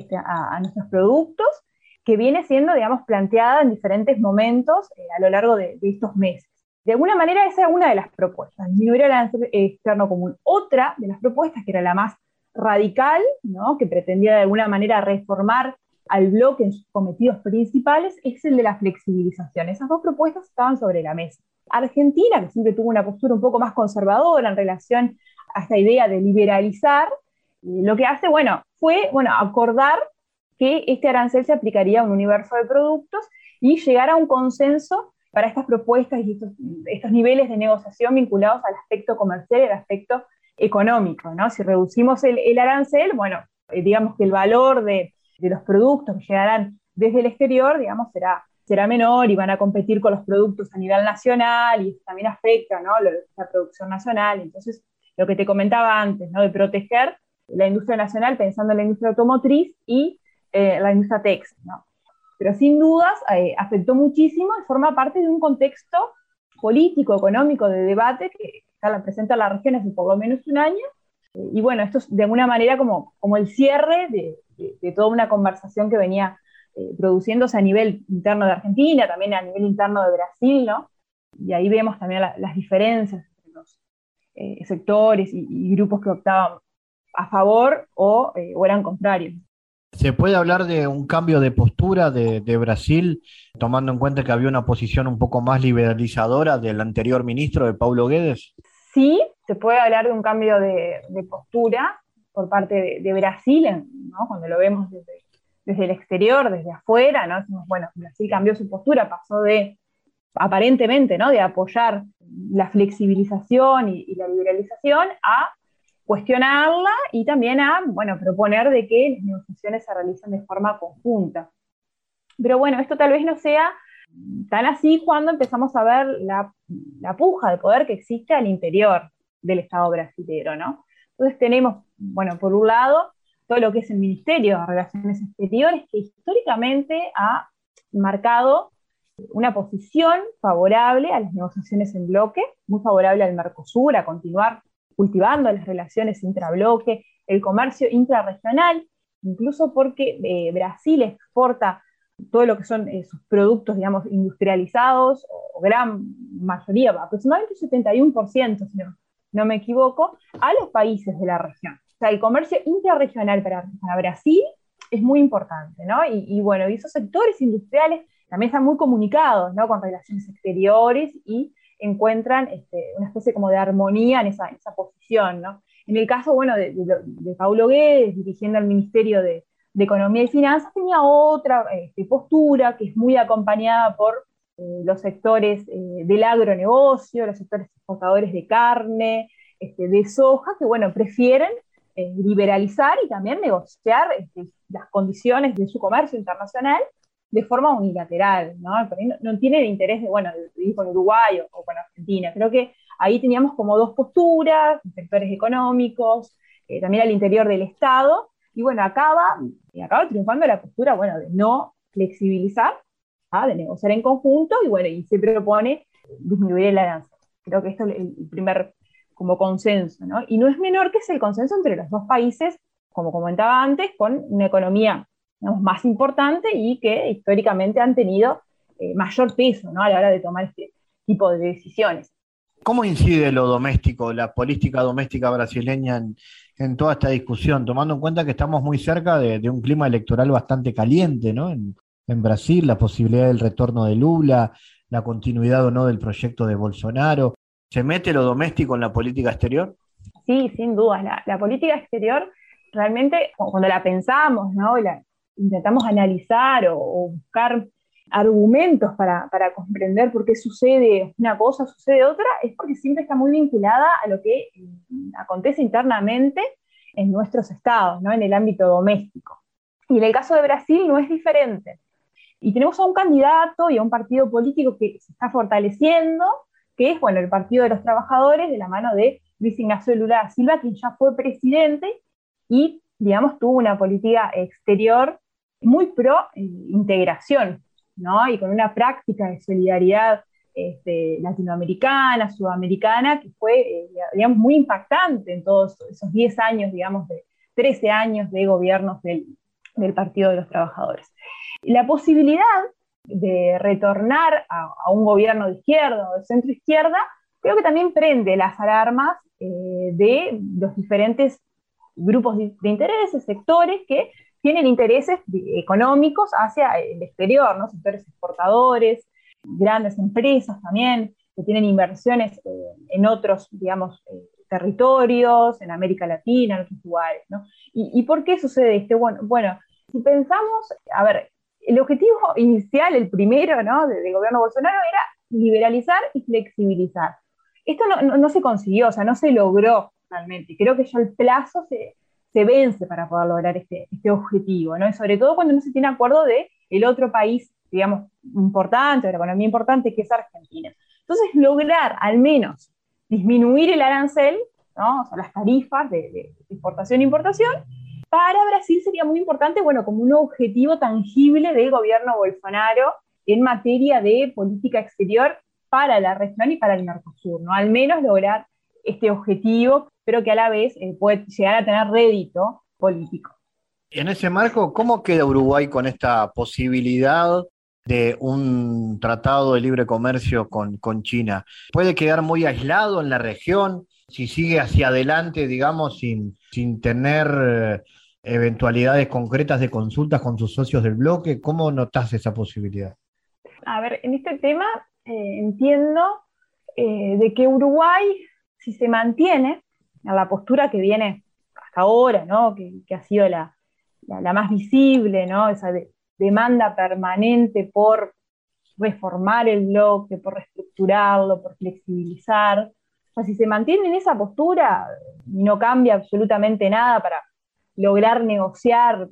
a nuestros productos, que viene siendo, digamos, planteada en diferentes momentos a lo largo de estos meses. De alguna manera esa era una de las propuestas, disminuir el arancel externo común. Otra de las propuestas, que era la más radical, ¿no?, que pretendía de alguna manera reformar al bloque en sus cometidos principales, es el de la flexibilización. Esas dos propuestas estaban sobre la mesa. Argentina, que siempre tuvo una postura un poco más conservadora en relación a esta idea de liberalizar, lo que hace, bueno, fue, bueno, acordar que este arancel se aplicaría a un universo de productos y llegar a un consenso para estas propuestas y estos niveles de negociación vinculados al aspecto comercial y al aspecto económico, ¿no? Si reducimos el arancel, bueno, digamos que el valor de los productos que llegarán desde el exterior, digamos, será menor y van a competir con los productos a nivel nacional, y eso también afecta, ¿no?, la producción nacional. Entonces, lo que te comentaba antes, ¿no?, de proteger la industria nacional pensando en la industria automotriz y la industria textil, ¿no? Pero sin dudas afectó muchísimo y forma parte de un contexto político, económico, de debate que presenta la región hace por lo menos un año. Y bueno, esto es de alguna manera como el cierre de toda una conversación que venía produciéndose a nivel interno de Argentina, también a nivel interno de Brasil, ¿no? Y ahí vemos también las diferencias entre los sectores y grupos que optaban a favor o eran contrarios. ¿Se puede hablar de un cambio de postura de Brasil, tomando en cuenta que había una posición un poco más liberalizadora del anterior ministro, de Paulo Guedes? Sí, se puede hablar de un cambio de postura por parte de Brasil, ¿no?, cuando lo vemos desde el exterior, desde afuera, ¿no? Decimos, bueno, Brasil cambió su postura, pasó de, aparentemente, ¿no?, de apoyar la flexibilización y la liberalización a cuestionarla y también a, bueno, proponer de que las negociaciones se realicen de forma conjunta. Pero bueno, esto tal vez no sea tan así cuando empezamos a ver la puja de poder que existe al interior del Estado brasilero, ¿no? Entonces tenemos, bueno, por un lado, todo lo que es el Ministerio de Relaciones Exteriores, que históricamente ha marcado una posición favorable a las negociaciones en bloque, muy favorable al Mercosur, a continuar cultivando las relaciones intrabloque, el comercio intrarregional, incluso porque Brasil exporta todo lo que son sus productos, digamos, industrializados, o gran mayoría, aproximadamente un 71%, si no me equivoco, a los países de la región. O sea, el comercio intrarregional para Brasil es muy importante, ¿no? Y bueno, y esos sectores industriales también están muy comunicados, ¿no?, con relaciones exteriores y encuentran una especie como de armonía en esa posición, ¿no? En el caso, bueno, de Paulo Guedes, dirigiendo el Ministerio de Economía y Finanzas, tenía otra postura que es muy acompañada por los sectores del agronegocio, los sectores exportadores de carne, de soja, que, bueno, prefieren liberalizar y también negociar las condiciones de su comercio internacional de forma unilateral, ¿no? No tienen interés de ir con Uruguay o con Argentina. Creo que ahí teníamos como dos posturas, sectores económicos, también al interior del Estado, y bueno, acaba triunfando la postura, bueno, de no flexibilizar, de negociar en conjunto, y bueno, y se propone disminuir el arancel. Creo que esto es el primer como consenso, ¿no? Y no es menor que es el consenso entre los dos países, como comentaba antes, con una economía, digamos, más importante y que históricamente han tenido mayor peso, ¿no? A la hora de tomar este tipo de decisiones. ¿Cómo incide lo doméstico, la política doméstica brasileña en toda esta discusión, tomando en cuenta que estamos muy cerca de un clima electoral bastante caliente, ¿no? En Brasil, la posibilidad del retorno de Lula, la continuidad o no del proyecto de Bolsonaro. ¿Se mete lo doméstico en la política exterior? Sí, sin duda. La política exterior, realmente, cuando la pensamos, ¿no? Intentamos analizar o buscar argumentos para comprender por qué sucede una cosa, sucede otra, es porque siempre está muy vinculada a lo que acontece internamente en nuestros estados, ¿no? En el ámbito doméstico. Y en el caso de Brasil no es diferente. Y tenemos a un candidato y a un partido político que se está fortaleciendo, que es, bueno, el Partido de los Trabajadores, de la mano de Luis Ignacio Lula da Silva, quien ya fue presidente y, digamos, tuvo una política exterior muy pro integración, ¿no? Y con una práctica de solidaridad latinoamericana, sudamericana, que fue, digamos, muy impactante en todos esos 10 años, digamos, 13 años de gobiernos del Partido de los Trabajadores. La posibilidad de retornar a un gobierno de izquierda o de centro izquierda, creo que también prende las alarmas de los diferentes grupos de intereses, sectores que tienen intereses económicos hacia el exterior, ¿no? Sectores exportadores, grandes empresas también, que tienen inversiones en otros, digamos, territorios, en América Latina, en otros lugares, ¿no? ¿Y por qué sucede esto? Bueno, si pensamos, a ver, el objetivo inicial, el primero, ¿no? del gobierno Bolsonaro era liberalizar y flexibilizar. Esto no se consiguió, o sea, no se logró realmente. Creo que ya el plazo se vence para poder lograr este objetivo, ¿no? Y sobre todo cuando no se tiene acuerdo del otro país, digamos, importante, de la economía importante, que es Argentina. Entonces, lograr al menos disminuir el arancel, ¿no? O sea, las tarifas de exportación e importación, para Brasil sería muy importante, bueno, como un objetivo tangible del gobierno Bolsonaro en materia de política exterior para la región y para el Mercosur, ¿no? Al menos lograr este objetivo, pero que a la vez puede llegar a tener rédito político. En ese marco, ¿cómo queda Uruguay con esta posibilidad de un tratado de libre comercio con China? ¿Puede quedar muy aislado en la región si sigue hacia adelante, digamos, sin tener eventualidades concretas de consultas con sus socios del bloque? ¿Cómo notás esa posibilidad? A ver, en este tema entiendo de que Uruguay, si se mantiene en la postura que viene hasta ahora, ¿no? que ha sido la más visible, ¿no? Esa demanda permanente por reformar el bloque, por reestructurarlo, por flexibilizar. O sea, si se mantiene en esa postura y no cambia absolutamente nada para lograr negociar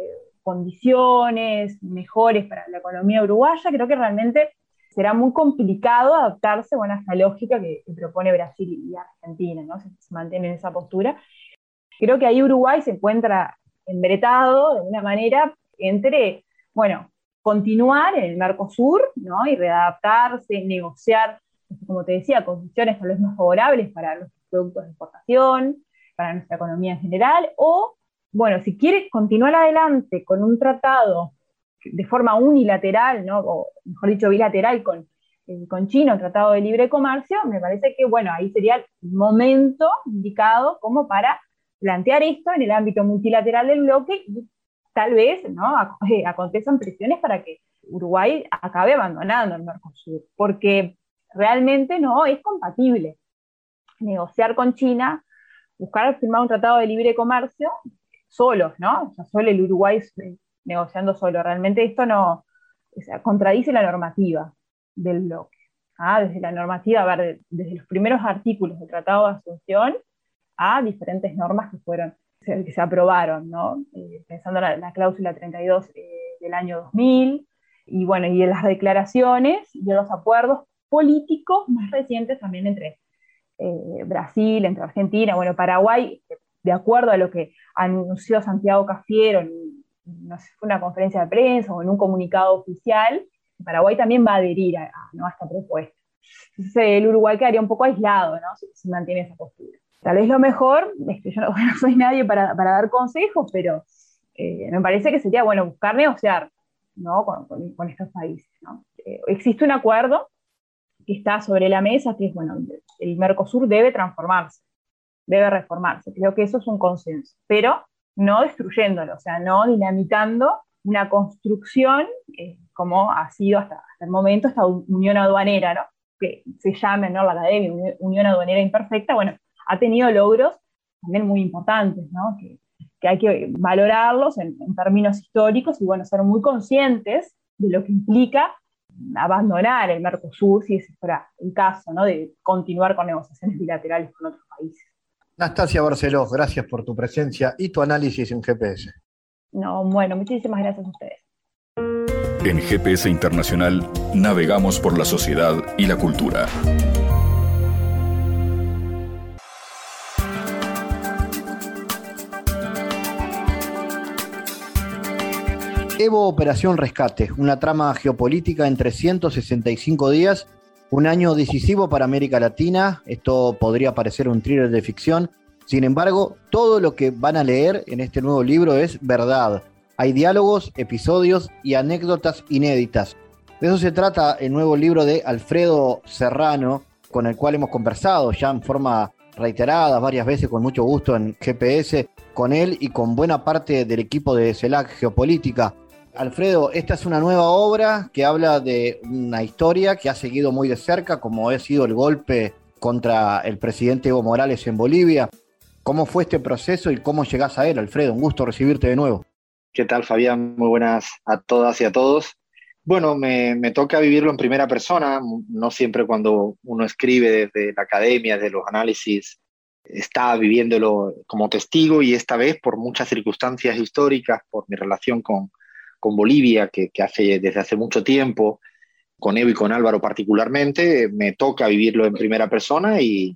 condiciones mejores para la economía uruguaya, creo que realmente será muy complicado adaptarse, bueno, a esta lógica que propone Brasil y Argentina, ¿no? Si se mantiene en esa postura. Creo que ahí Uruguay se encuentra embretado de alguna manera entre, bueno, continuar en el Mercosur, ¿no? Y readaptarse, negociar, como te decía, condiciones tal vez más favorables para los productos de exportación, para nuestra economía en general, o, bueno, si quiere continuar adelante con un tratado de forma unilateral, ¿no? O mejor dicho, bilateral con China, un tratado de libre comercio, me parece que, bueno, ahí sería el momento indicado como para plantear esto en el ámbito multilateral del bloque y tal vez, ¿no? Acontezcan presiones para que Uruguay acabe abandonando el Mercosur, porque realmente no es compatible negociar con China, buscar firmar un tratado de libre comercio solos, ¿no? O sea, solo el Uruguay negociando solo. Realmente esto no, o sea, contradice la normativa del bloque. Desde la normativa, a ver, desde los primeros artículos del Tratado de Asunción a diferentes normas que se aprobaron, ¿no? Pensando en la cláusula 32 del año 2000, y bueno, y en las declaraciones y en los acuerdos políticos más recientes también entre Brasil, entre Argentina, bueno, Paraguay, de acuerdo a lo que anunció Santiago Cafiero no sé si fue una conferencia de prensa o en un comunicado oficial, Paraguay también va a adherir a esta propuesta. Entonces el Uruguay quedaría un poco aislado, ¿no? Si mantiene esa postura. Tal vez lo mejor, yo no soy nadie para dar consejos, pero me parece que sería, bueno, buscar negociar, ¿no? con estos países, ¿no? existe un acuerdo que está sobre la mesa, que es, bueno, el Mercosur debe transformarse, debe reformarse. Creo que eso es un consenso, pero no destruyéndolo, o sea, no dinamitando una construcción como ha sido hasta el momento esta unión aduanera, ¿no? Que se llama, ¿no?, la academia Unión Aduanera Imperfecta. Bueno, ha tenido logros también muy importantes, ¿no? Que hay que valorarlos en términos históricos y, bueno, ser muy conscientes de lo que implica abandonar el Mercosur, si ese fuera el caso, ¿no?, de continuar con negociaciones bilaterales con otros países. Nastasia Barceló, gracias por tu presencia y tu análisis en GPS. No, bueno, muchísimas gracias a ustedes. En GPS Internacional navegamos por la sociedad y la cultura. Evo Operación Rescate, una trama geopolítica en 365 días, un año decisivo para América Latina. Esto podría parecer un thriller de ficción, sin embargo, todo lo que van a leer en este nuevo libro es verdad. Hay diálogos, episodios y anécdotas inéditas. De eso se trata el nuevo libro de Alfredo Serrano, con el cual hemos conversado ya en forma reiterada, varias veces, con mucho gusto en GPS, con él y con buena parte del equipo de CELAC Geopolítica. Alfredo, esta es una nueva obra que habla de una historia que ha seguido muy de cerca, como ha sido el golpe contra el presidente Evo Morales en Bolivia. ¿Cómo fue este proceso y cómo llegás a él, Alfredo? Un gusto recibirte de nuevo. ¿Qué tal, Fabián? Muy buenas a todas y a todos. Bueno, me toca vivirlo en primera persona. No siempre cuando uno escribe desde la academia, desde los análisis, está viviéndolo como testigo, y esta vez por muchas circunstancias históricas, por mi relación con Bolivia, que desde hace mucho tiempo, con Evo y con Álvaro particularmente, me toca vivirlo en primera persona y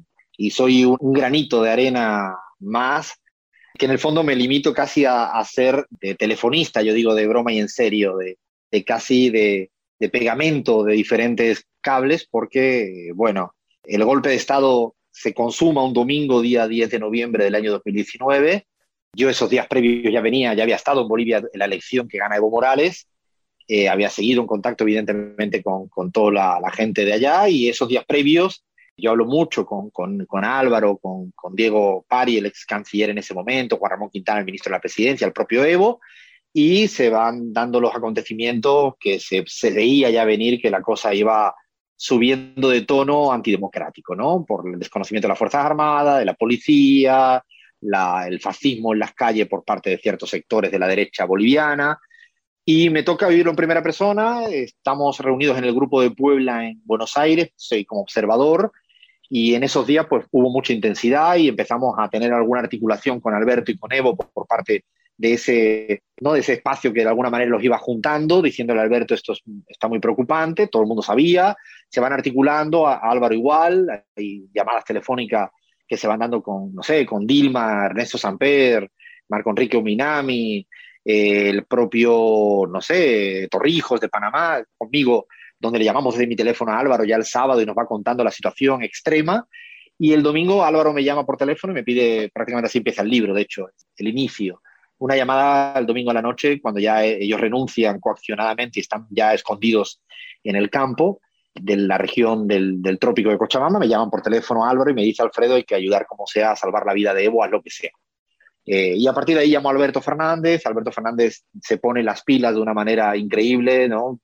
soy un granito de arena más, que en el fondo me limito casi a ser de telefonista, yo digo de broma y en serio, de casi de pegamento de diferentes cables, porque, bueno, el golpe de Estado se consuma un domingo, día 10 de noviembre del año 2019. Yo esos días previos ya había estado en Bolivia en la elección que gana Evo Morales, había seguido en contacto evidentemente con toda la gente de allá, y esos días previos yo hablo mucho con Álvaro, con Diego Pari, el ex canciller en ese momento, Juan Ramón Quintana, el ministro de la Presidencia, el propio Evo, y se van dando los acontecimientos que se veía ya venir que la cosa iba subiendo de tono antidemocrático, ¿no? Por el desconocimiento de las Fuerzas Armadas, de la policía, el fascismo en las calles por parte de ciertos sectores de la derecha boliviana. Y me toca vivirlo en primera persona. Estamos reunidos en el Grupo de Puebla en Buenos Aires, soy como observador, y en esos días pues hubo mucha intensidad y empezamos a tener alguna articulación con Alberto y con Evo por parte de ese espacio que de alguna manera los iba juntando, diciéndole a Alberto esto está muy preocupante, todo el mundo sabía, se van articulando, a Álvaro igual, hay llamadas telefónicas que se van dando con Dilma, Ernesto Samper, Marco Enrique Ominami, el propio, Torrijos de Panamá, conmigo, donde le llamamos desde mi teléfono a Álvaro ya el sábado y nos va contando la situación extrema. Y el domingo Álvaro me llama por teléfono y me pide, prácticamente así empieza el libro, de hecho, el inicio. Una llamada el domingo a la noche, cuando ya ellos renuncian coaccionadamente y están ya escondidos en el campo de la región del trópico de Cochabamba. Me llaman por teléfono a Álvaro y me dice: Alfredo, hay que ayudar como sea a salvar la vida de Evo, haz lo que sea. Y a partir de ahí llamo a Alberto Fernández. Alberto Fernández se pone las pilas de una manera increíble, ¿no?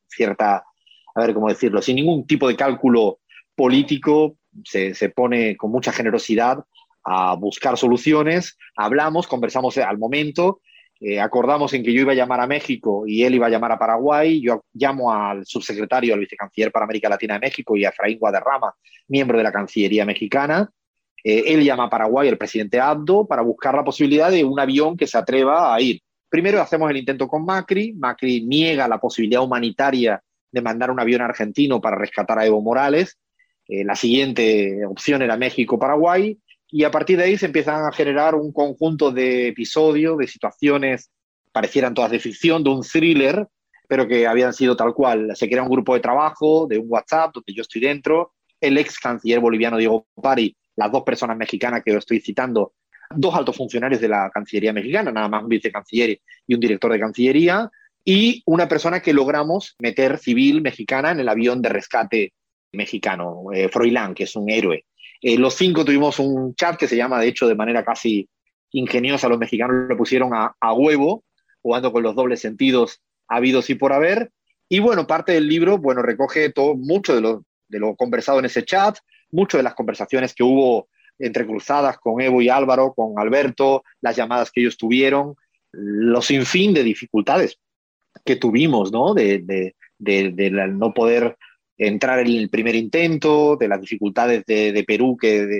Sin ningún tipo de cálculo político, se pone con mucha generosidad a buscar soluciones. Hablamos, conversamos al momento, acordamos en que yo iba a llamar a México y él iba a llamar a Paraguay. Yo llamo al subsecretario, al vicecanciller para América Latina de México, y a Efraín Guadarrama, miembro de la Cancillería mexicana. Él llama a Paraguay, el presidente Abdo, para buscar la posibilidad de un avión que se atreva a ir. Primero hacemos el intento con Macri. Macri niega la posibilidad humanitaria de mandar un avión argentino para rescatar a Evo Morales. La siguiente opción era México-Paraguay, y a partir de ahí se empiezan a generar un conjunto de episodios, de situaciones, parecieran todas de ficción, de un thriller, pero que habían sido tal cual. Se crea un grupo de trabajo, de un WhatsApp, donde yo estoy dentro, el ex canciller boliviano Diego Pari, las dos personas mexicanas que yo estoy citando, dos altos funcionarios de la Cancillería mexicana, nada más un vicecanciller y un director de Cancillería, y una persona que logramos meter civil mexicana en el avión de rescate mexicano, Froilán, que es un héroe. Los 5 tuvimos un chat que se llama, de hecho, de manera casi ingeniosa, los mexicanos lo pusieron a huevo, jugando con los dobles sentidos habidos y por haber. Y bueno, parte del libro, bueno, recoge mucho de lo conversado en ese chat, mucho de las conversaciones que hubo entrecruzadas con Evo y Álvaro, con Alberto, las llamadas que ellos tuvieron, los sinfín de dificultades que tuvimos, ¿no? De no poder entrar en el primer intento, de las dificultades de Perú,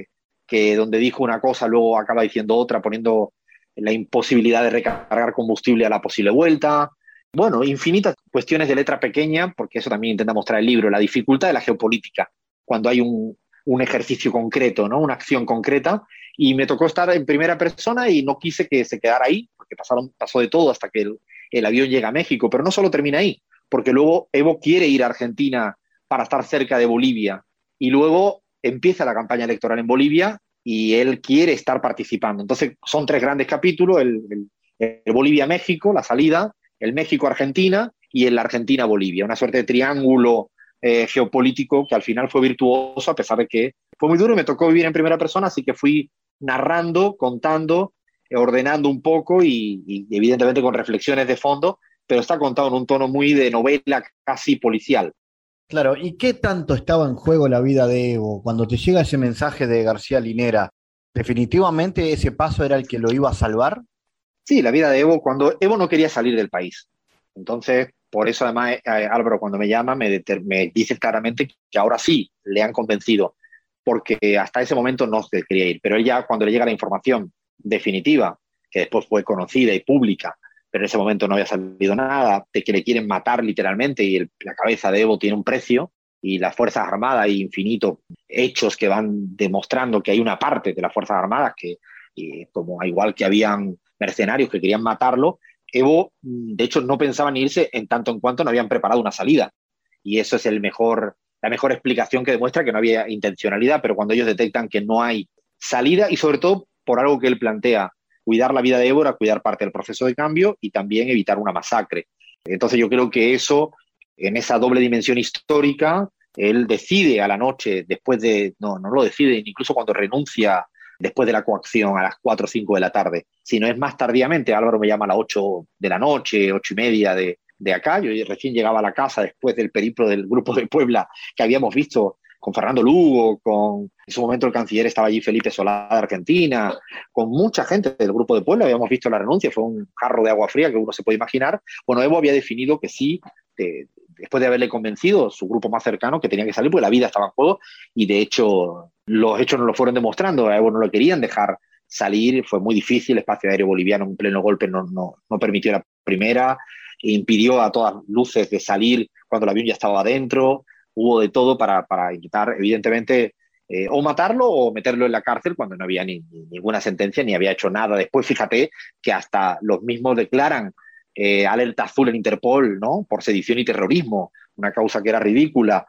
que donde dijo una cosa luego acaba diciendo otra, poniendo la imposibilidad de recargar combustible a la posible vuelta. Bueno, infinitas cuestiones de letra pequeña, porque eso también intenta mostrar el libro, la dificultad de la geopolítica, cuando hay un ejercicio concreto, ¿no? Una acción concreta, y me tocó estar en primera persona y no quise que se quedara ahí, porque pasó de todo hasta que el avión llega a México, pero no solo termina ahí, porque luego Evo quiere ir a Argentina para estar cerca de Bolivia, y luego empieza la campaña electoral en Bolivia y él quiere estar participando. Entonces son 3 grandes capítulos, el Bolivia-México, la salida, el México-Argentina y el Argentina-Bolivia, una suerte de triángulo geopolítico que al final fue virtuoso, a pesar de que fue muy duro y me tocó vivir en primera persona, así que fui narrando, contando, ordenando un poco y evidentemente con reflexiones de fondo, pero está contado en un tono muy de novela casi policial. Claro, ¿y qué tanto estaba en juego la vida de Evo? Cuando te llega ese mensaje de García Linera, ¿definitivamente ese paso era el que lo iba a salvar? Sí, la vida de Evo, cuando Evo no quería salir del país. Entonces, por eso además Álvaro cuando me llama me dice claramente que ahora sí le han convencido, porque hasta ese momento no se quería ir. Pero él ya, cuando le llega la información definitiva, que después fue conocida y pública, pero en ese momento no había salido nada, de que le quieren matar literalmente y la cabeza de Evo tiene un precio, y las Fuerzas Armadas y infinitos hechos que van demostrando que hay una parte de las Fuerzas Armadas que, como igual que habían mercenarios que querían matarlo, Evo, de hecho, no pensaba en irse en tanto en cuanto no habían preparado una salida. Y eso es la mejor explicación que demuestra que no había intencionalidad, pero cuando ellos detectan que no hay salida, y sobre todo por algo que él plantea, cuidar la vida de Evo era cuidar parte del proceso de cambio y también evitar una masacre. Entonces yo creo que eso, en esa doble dimensión histórica, él decide a la noche, no lo decide incluso cuando renuncia después de la coacción a las 4 o 5 de la tarde, sino es más tardíamente. Álvaro me llama a las 8 de la noche, 8:30 de acá. Yo recién llegaba a la casa después del periplo del Grupo de Puebla que habíamos visto con Fernando Lugo, en su momento el canciller estaba allí, Felipe Solá de Argentina, con mucha gente del Grupo de Puebla, habíamos visto la renuncia, fue un jarro de agua fría que uno se puede imaginar. Bueno, Evo había definido que sí, después de haberle convencido su grupo más cercano que tenía que salir, porque la vida estaba en juego, y de hecho los hechos nos lo fueron demostrando. A Evo no lo querían dejar salir, fue muy difícil, el espacio aéreo boliviano en pleno golpe no permitió la primera, impidió a todas luces de salir cuando el avión ya estaba adentro. Hubo de todo para intentar, evidentemente, o matarlo o meterlo en la cárcel cuando no había ninguna sentencia ni había hecho nada. Después, fíjate que hasta los mismos declaran alerta azul en Interpol, ¿no? Por sedición y terrorismo, una causa que era ridícula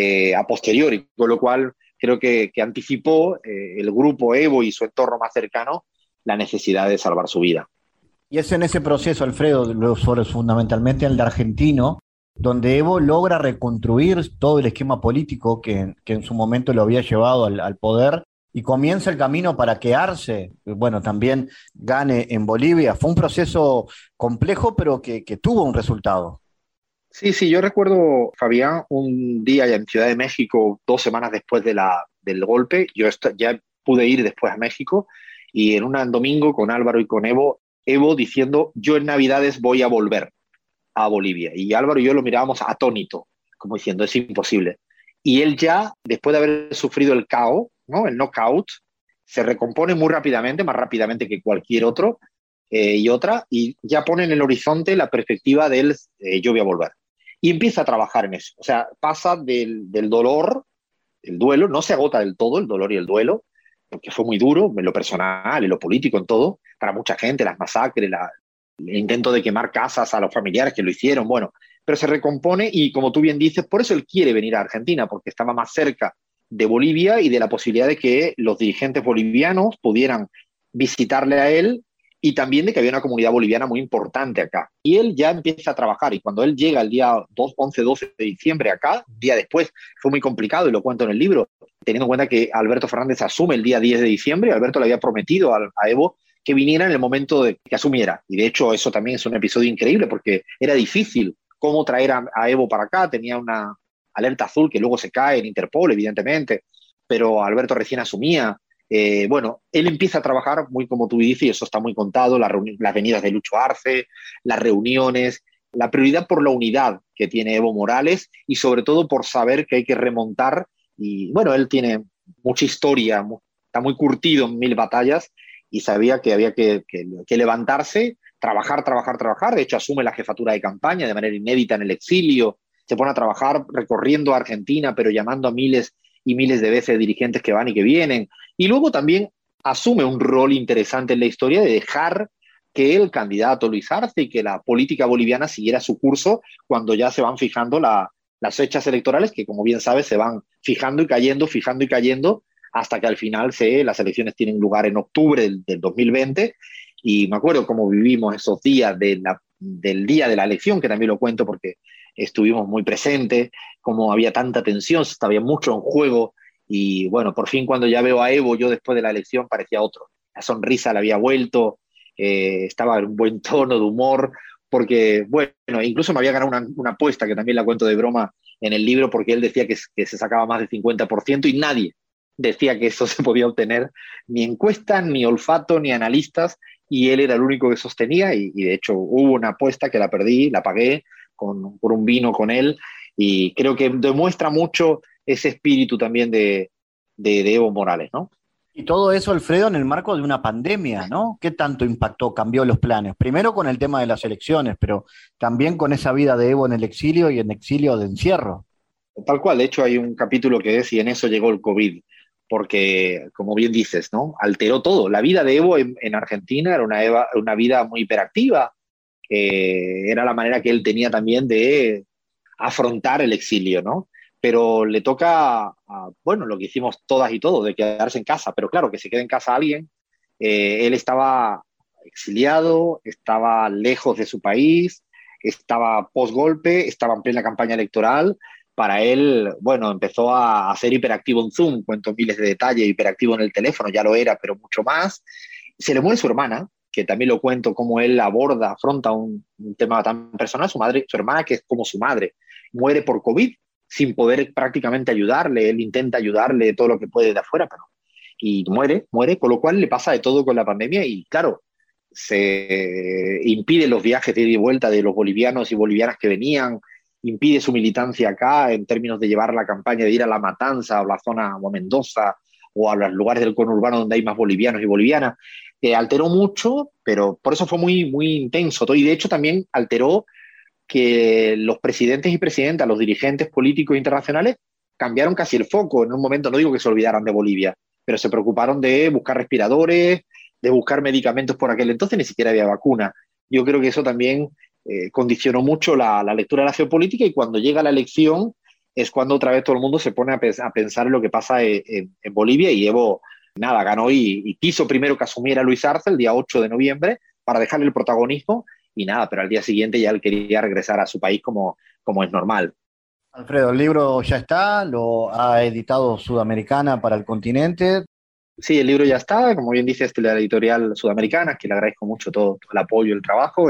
a posteriori, con lo cual creo que anticipó el grupo Evo y su entorno más cercano la necesidad de salvar su vida. Y es en ese proceso, Alfredo, fundamentalmente el de argentino, donde Evo logra reconstruir todo el esquema político que en su momento lo había llevado al poder y comienza el camino para quedarse, bueno, también gane en Bolivia. Fue un proceso complejo, pero que tuvo un resultado. Sí, yo recuerdo, Fabián, un día en Ciudad de México, 2 semanas después del golpe, yo ya pude ir después a México, y en un domingo con Álvaro y con Evo diciendo, yo en Navidades voy a volver a Bolivia. Y Álvaro y yo lo mirábamos atónito, como diciendo, es imposible. Y él ya, después de haber sufrido el KO, ¿no? El knockout, se recompone muy rápidamente, más rápidamente que cualquier otro y ya pone en el horizonte la perspectiva del yo voy a volver. Y empieza a trabajar en eso. O sea, pasa del dolor, el duelo, no se agota del todo el dolor y el duelo, porque fue muy duro en lo personal, en lo político, en todo, para mucha gente, las masacres, el intento de quemar casas a los familiares que lo hicieron, bueno, pero se recompone y, como tú bien dices, por eso él quiere venir a Argentina, porque estaba más cerca de Bolivia y de la posibilidad de que los dirigentes bolivianos pudieran visitarle a él y también de que había una comunidad boliviana muy importante acá. Y él ya empieza a trabajar, y cuando él llega el día 11-12 de diciembre acá, un día después, fue muy complicado, y lo cuento en el libro, teniendo en cuenta que Alberto Fernández asume el día 10 de diciembre, Alberto le había prometido a Evo que viniera en el momento de que asumiera. Y de hecho eso también es un episodio increíble, porque era difícil cómo traer a Evo para acá, tenía una alerta azul que luego se cae en Interpol, evidentemente, pero Alberto recién asumía. Bueno, él empieza a trabajar, muy como tú dices, y eso está muy contado, las venidas de Lucho Arce, las reuniones, la prioridad por la unidad que tiene Evo Morales y sobre todo por saber que hay que remontar. Y bueno, él tiene mucha historia, está muy curtido en 1000 batallas y sabía que había que levantarse, trabajar. De hecho, asume la jefatura de campaña de manera inédita en el exilio, se pone a trabajar recorriendo Argentina, pero llamando a miles y miles de veces dirigentes que van y que vienen. Y luego también asume un rol interesante en la historia de dejar que el candidato Luis Arce y que la política boliviana siguiera su curso cuando ya se van fijando las fechas electorales, que como bien sabes se van fijando y cayendo, hasta que al final las elecciones tienen lugar en octubre del 2020. Y me acuerdo cómo vivimos esos días del día de la elección, que también lo cuento porque estuvimos muy presentes, cómo había tanta tensión, estaba mucho en juego. Y bueno, por fin cuando ya veo a Evo, yo después de la elección parecía otro. La sonrisa le había vuelto, estaba en un buen tono de humor, porque bueno, incluso me había ganado una apuesta, que también la cuento de broma en el libro, porque él decía que se sacaba más del 50% y nadie decía que eso se podía obtener, ni encuestas, ni olfato, ni analistas, y él era el único que sostenía, y de hecho hubo una apuesta que la perdí, la pagué por un vino con él, y creo que demuestra mucho ese espíritu también de Evo Morales, ¿no? Y todo eso, Alfredo, en el marco de una pandemia, ¿no? ¿Qué tanto impactó, cambió los planes? Primero con el tema de las elecciones, pero también con esa vida de Evo en el exilio y en exilio de encierro. Tal cual, de hecho hay un capítulo que es, y en eso llegó el COVID, porque, como bien dices, ¿no? Alteró todo. La vida de Evo en Argentina era una vida muy hiperactiva, era la manera que él tenía también de afrontar el exilio, ¿no? Pero le toca, bueno, lo que hicimos todas y todos, de quedarse en casa, pero claro, que se quede en casa alguien. Él estaba exiliado, estaba lejos de su país, estaba post-golpe, estaba en plena campaña electoral. Para él, bueno, empezó a ser hiperactivo en Zoom, cuento miles de detalles, hiperactivo en el teléfono, ya lo era, pero mucho más. Se le muere su hermana, que también lo cuento, cómo él afronta un tema tan personal. Su hermana, que es como su madre, muere por COVID, sin poder prácticamente ayudarle. Él intenta ayudarle todo lo que puede de afuera, y muere, con lo cual le pasa de todo con la pandemia y claro, se impide los viajes de ida y vuelta de los bolivianos y bolivianas que venían, impide su militancia acá en términos de llevar la campaña, de ir a La Matanza o la zona o Mendoza o a los lugares del conurbano donde hay más bolivianos y bolivianas. Alteró mucho, pero por eso fue muy, muy intenso todo. Y de hecho también alteró que los presidentes y presidentas, los dirigentes políticos internacionales, cambiaron casi el foco. En un momento, no digo que se olvidaran de Bolivia, pero se preocuparon de buscar respiradores, de buscar medicamentos. Por aquel entonces ni siquiera había vacuna. Yo creo que eso también condicionó mucho la lectura de la geopolítica, y cuando llega la elección es cuando otra vez todo el mundo se pone a pensar en lo que pasa en Bolivia, y Evo, nada, ganó y quiso primero que asumiera Luis Arce el día 8 de noviembre para dejarle el protagonismo, y nada, pero al día siguiente ya él quería regresar a su país como es normal. Alfredo, el libro ya está, lo ha editado Sudamericana para el continente. Sí, el libro ya está, como bien dices, de la editorial Sudamericana, que le agradezco mucho todo el apoyo, el trabajo,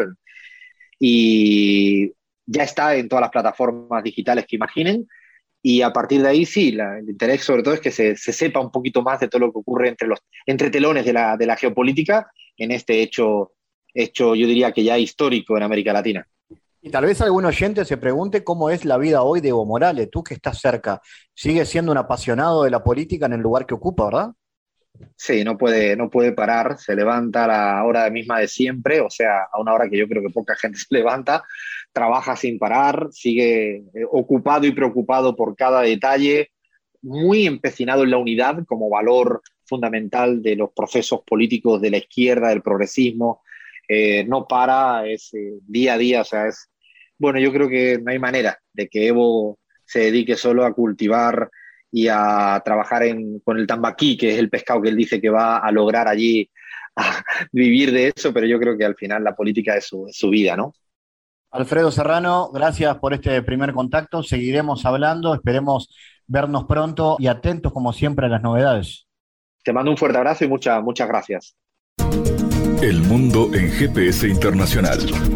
y ya está en todas las plataformas digitales que imaginen, y a partir de ahí sí, el interés sobre todo es que se sepa un poquito más de todo lo que ocurre entre telones de la geopolítica en este hecho, yo diría que ya histórico en América Latina. Y tal vez algún oyente se pregunte cómo es la vida hoy de Evo Morales, tú que estás cerca. Sigue siendo un apasionado de la política en el lugar que ocupa, ¿verdad? Sí, no puede parar, se levanta a la hora misma de siempre, o sea, a una hora que yo creo que poca gente se levanta, trabaja sin parar, sigue ocupado y preocupado por cada detalle, muy empecinado en la unidad como valor fundamental de los procesos políticos de la izquierda, del progresismo. No para, es día a día, o sea, bueno, yo creo que no hay manera de que Evo se dedique solo a cultivar y a trabajar con el tambaquí, que es el pescado que él dice que va a lograr allí vivir de eso, pero yo creo que al final la política es su vida, ¿no? Alfredo Serrano, gracias por este primer contacto. Seguiremos hablando, esperemos vernos pronto y atentos como siempre a las novedades. Te mando un fuerte abrazo y muchas gracias. El mundo en GPS Internacional.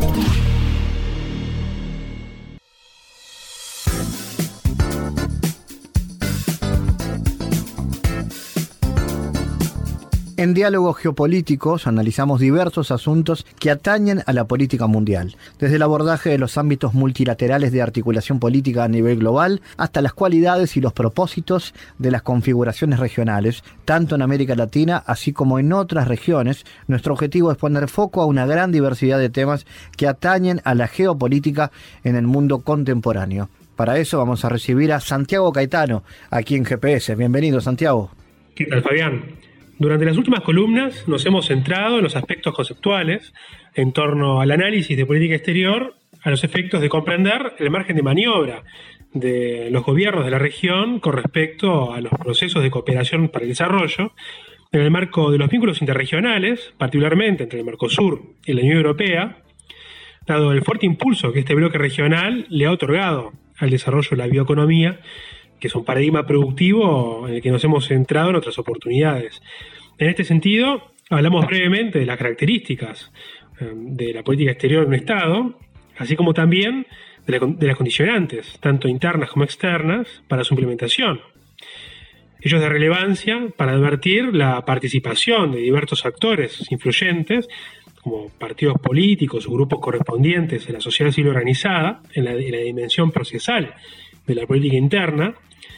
En Diálogos Geopolíticos analizamos diversos asuntos que atañen a la política mundial, desde el abordaje de los ámbitos multilaterales de articulación política a nivel global hasta las cualidades y los propósitos de las configuraciones regionales, tanto en América Latina así como en otras regiones. Nuestro objetivo es poner foco a una gran diversidad de temas que atañen a la geopolítica en el mundo contemporáneo. Para eso vamos a recibir a Santiago Caetano, aquí en GPS. Bienvenido, Santiago. ¿Qué tal, Fabián? Durante las últimas columnas nos hemos centrado en los aspectos conceptuales en torno al análisis de política exterior a los efectos de comprender el margen de maniobra de los gobiernos de la región con respecto a los procesos de cooperación para el desarrollo en el marco de los vínculos interregionales, particularmente entre el Mercosur y la Unión Europea, dado el fuerte impulso que este bloque regional le ha otorgado al desarrollo de la bioeconomía, que es un paradigma productivo en el que nos hemos centrado en otras oportunidades. En este sentido, hablamos brevemente de las características de la política exterior de un Estado, así como también de las condicionantes, tanto internas como externas, para su implementación. Ello es de relevancia para advertir la participación de diversos actores influyentes, como partidos políticos o grupos correspondientes de la sociedad civil organizada, en la dimensión procesal de la política interna,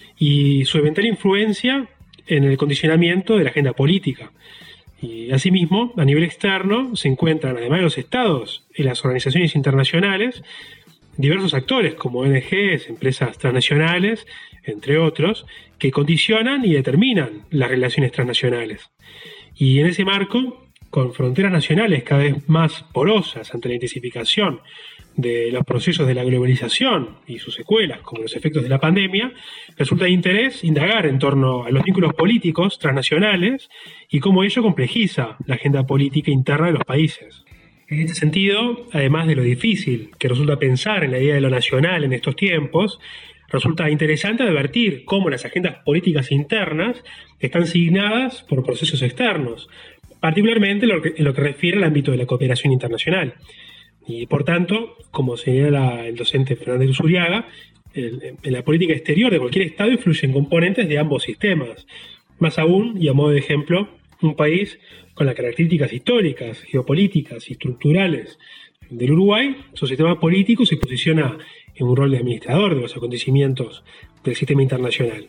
y su eventual influencia en el condicionamiento de la agenda política. Y asimismo, a nivel externo, se encuentran, además de los estados y las organizaciones internacionales, diversos actores como ONGs, empresas transnacionales, entre otros, que condicionan y determinan las relaciones transnacionales. Y en ese marco, con fronteras nacionales cada vez más porosas ante la intensificación de los procesos de la globalización y sus secuelas, como los efectos de la pandemia, resulta de interés indagar en torno a los vínculos políticos transnacionales y cómo ello complejiza la agenda política interna de los países. En este sentido, además de lo difícil que resulta pensar en la idea de lo nacional en estos tiempos, resulta interesante advertir cómo las agendas políticas internas están signadas por procesos externos, particularmente en lo que refiere al ámbito de la cooperación internacional. Y por tanto, como señala el docente Fernández Usuriaga, en la política exterior de cualquier Estado influyen componentes de ambos sistemas. Más aún, y a modo de ejemplo, un país con las características históricas, geopolíticas y estructurales del Uruguay, su sistema político se posiciona en un rol de administrador de los acontecimientos del sistema internacional.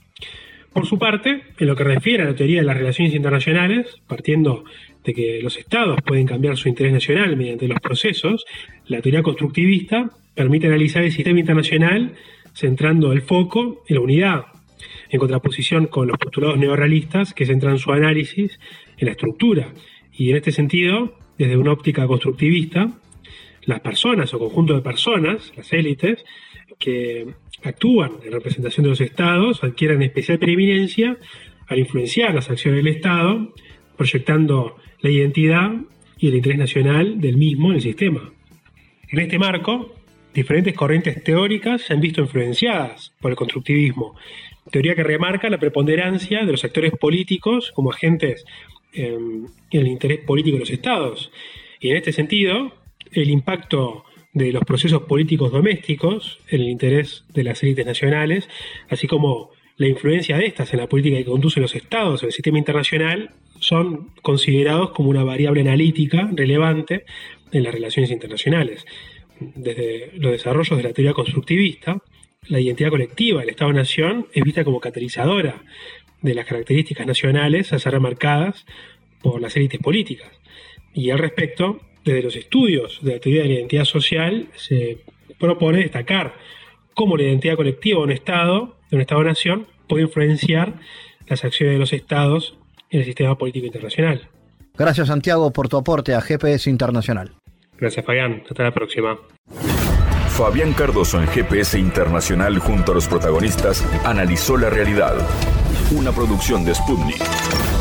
Por su parte, en lo que refiere a la teoría de las relaciones internacionales, partiendo de que los estados pueden cambiar su interés nacional mediante los procesos, la teoría constructivista permite analizar el sistema internacional centrando el foco en la unidad, en contraposición con los postulados neorrealistas que centran su análisis en la estructura. Y en este sentido, desde una óptica constructivista, las personas o conjunto de personas, las élites, que actúan en representación de los estados, adquieren especial preeminencia al influenciar las acciones del Estado, proyectando la identidad y el interés nacional del mismo en el sistema. En este marco, diferentes corrientes teóricas se han visto influenciadas por el constructivismo, teoría que remarca la preponderancia de los actores políticos como agentes en el interés político de los estados. Y en este sentido, el impacto de los procesos políticos domésticos en el interés de las élites nacionales, así como la influencia de estas en la política que conducen los estados en el sistema internacional, son considerados como una variable analítica relevante en las relaciones internacionales. Desde los desarrollos de la teoría constructivista, la identidad colectiva del Estado-Nación es vista como catalizadora de las características nacionales a ser remarcadas por las élites políticas. Y al respecto, desde los estudios de la teoría de la identidad social se propone destacar cómo la identidad colectiva de un Estado-Nación, puede influenciar las acciones de los estados en el sistema político internacional. Gracias, Santiago, por tu aporte a GPS Internacional. Gracias, Fabián. Hasta la próxima. Fabián Cardoso en GPS Internacional junto a los protagonistas analizó la realidad. Una producción de Sputnik.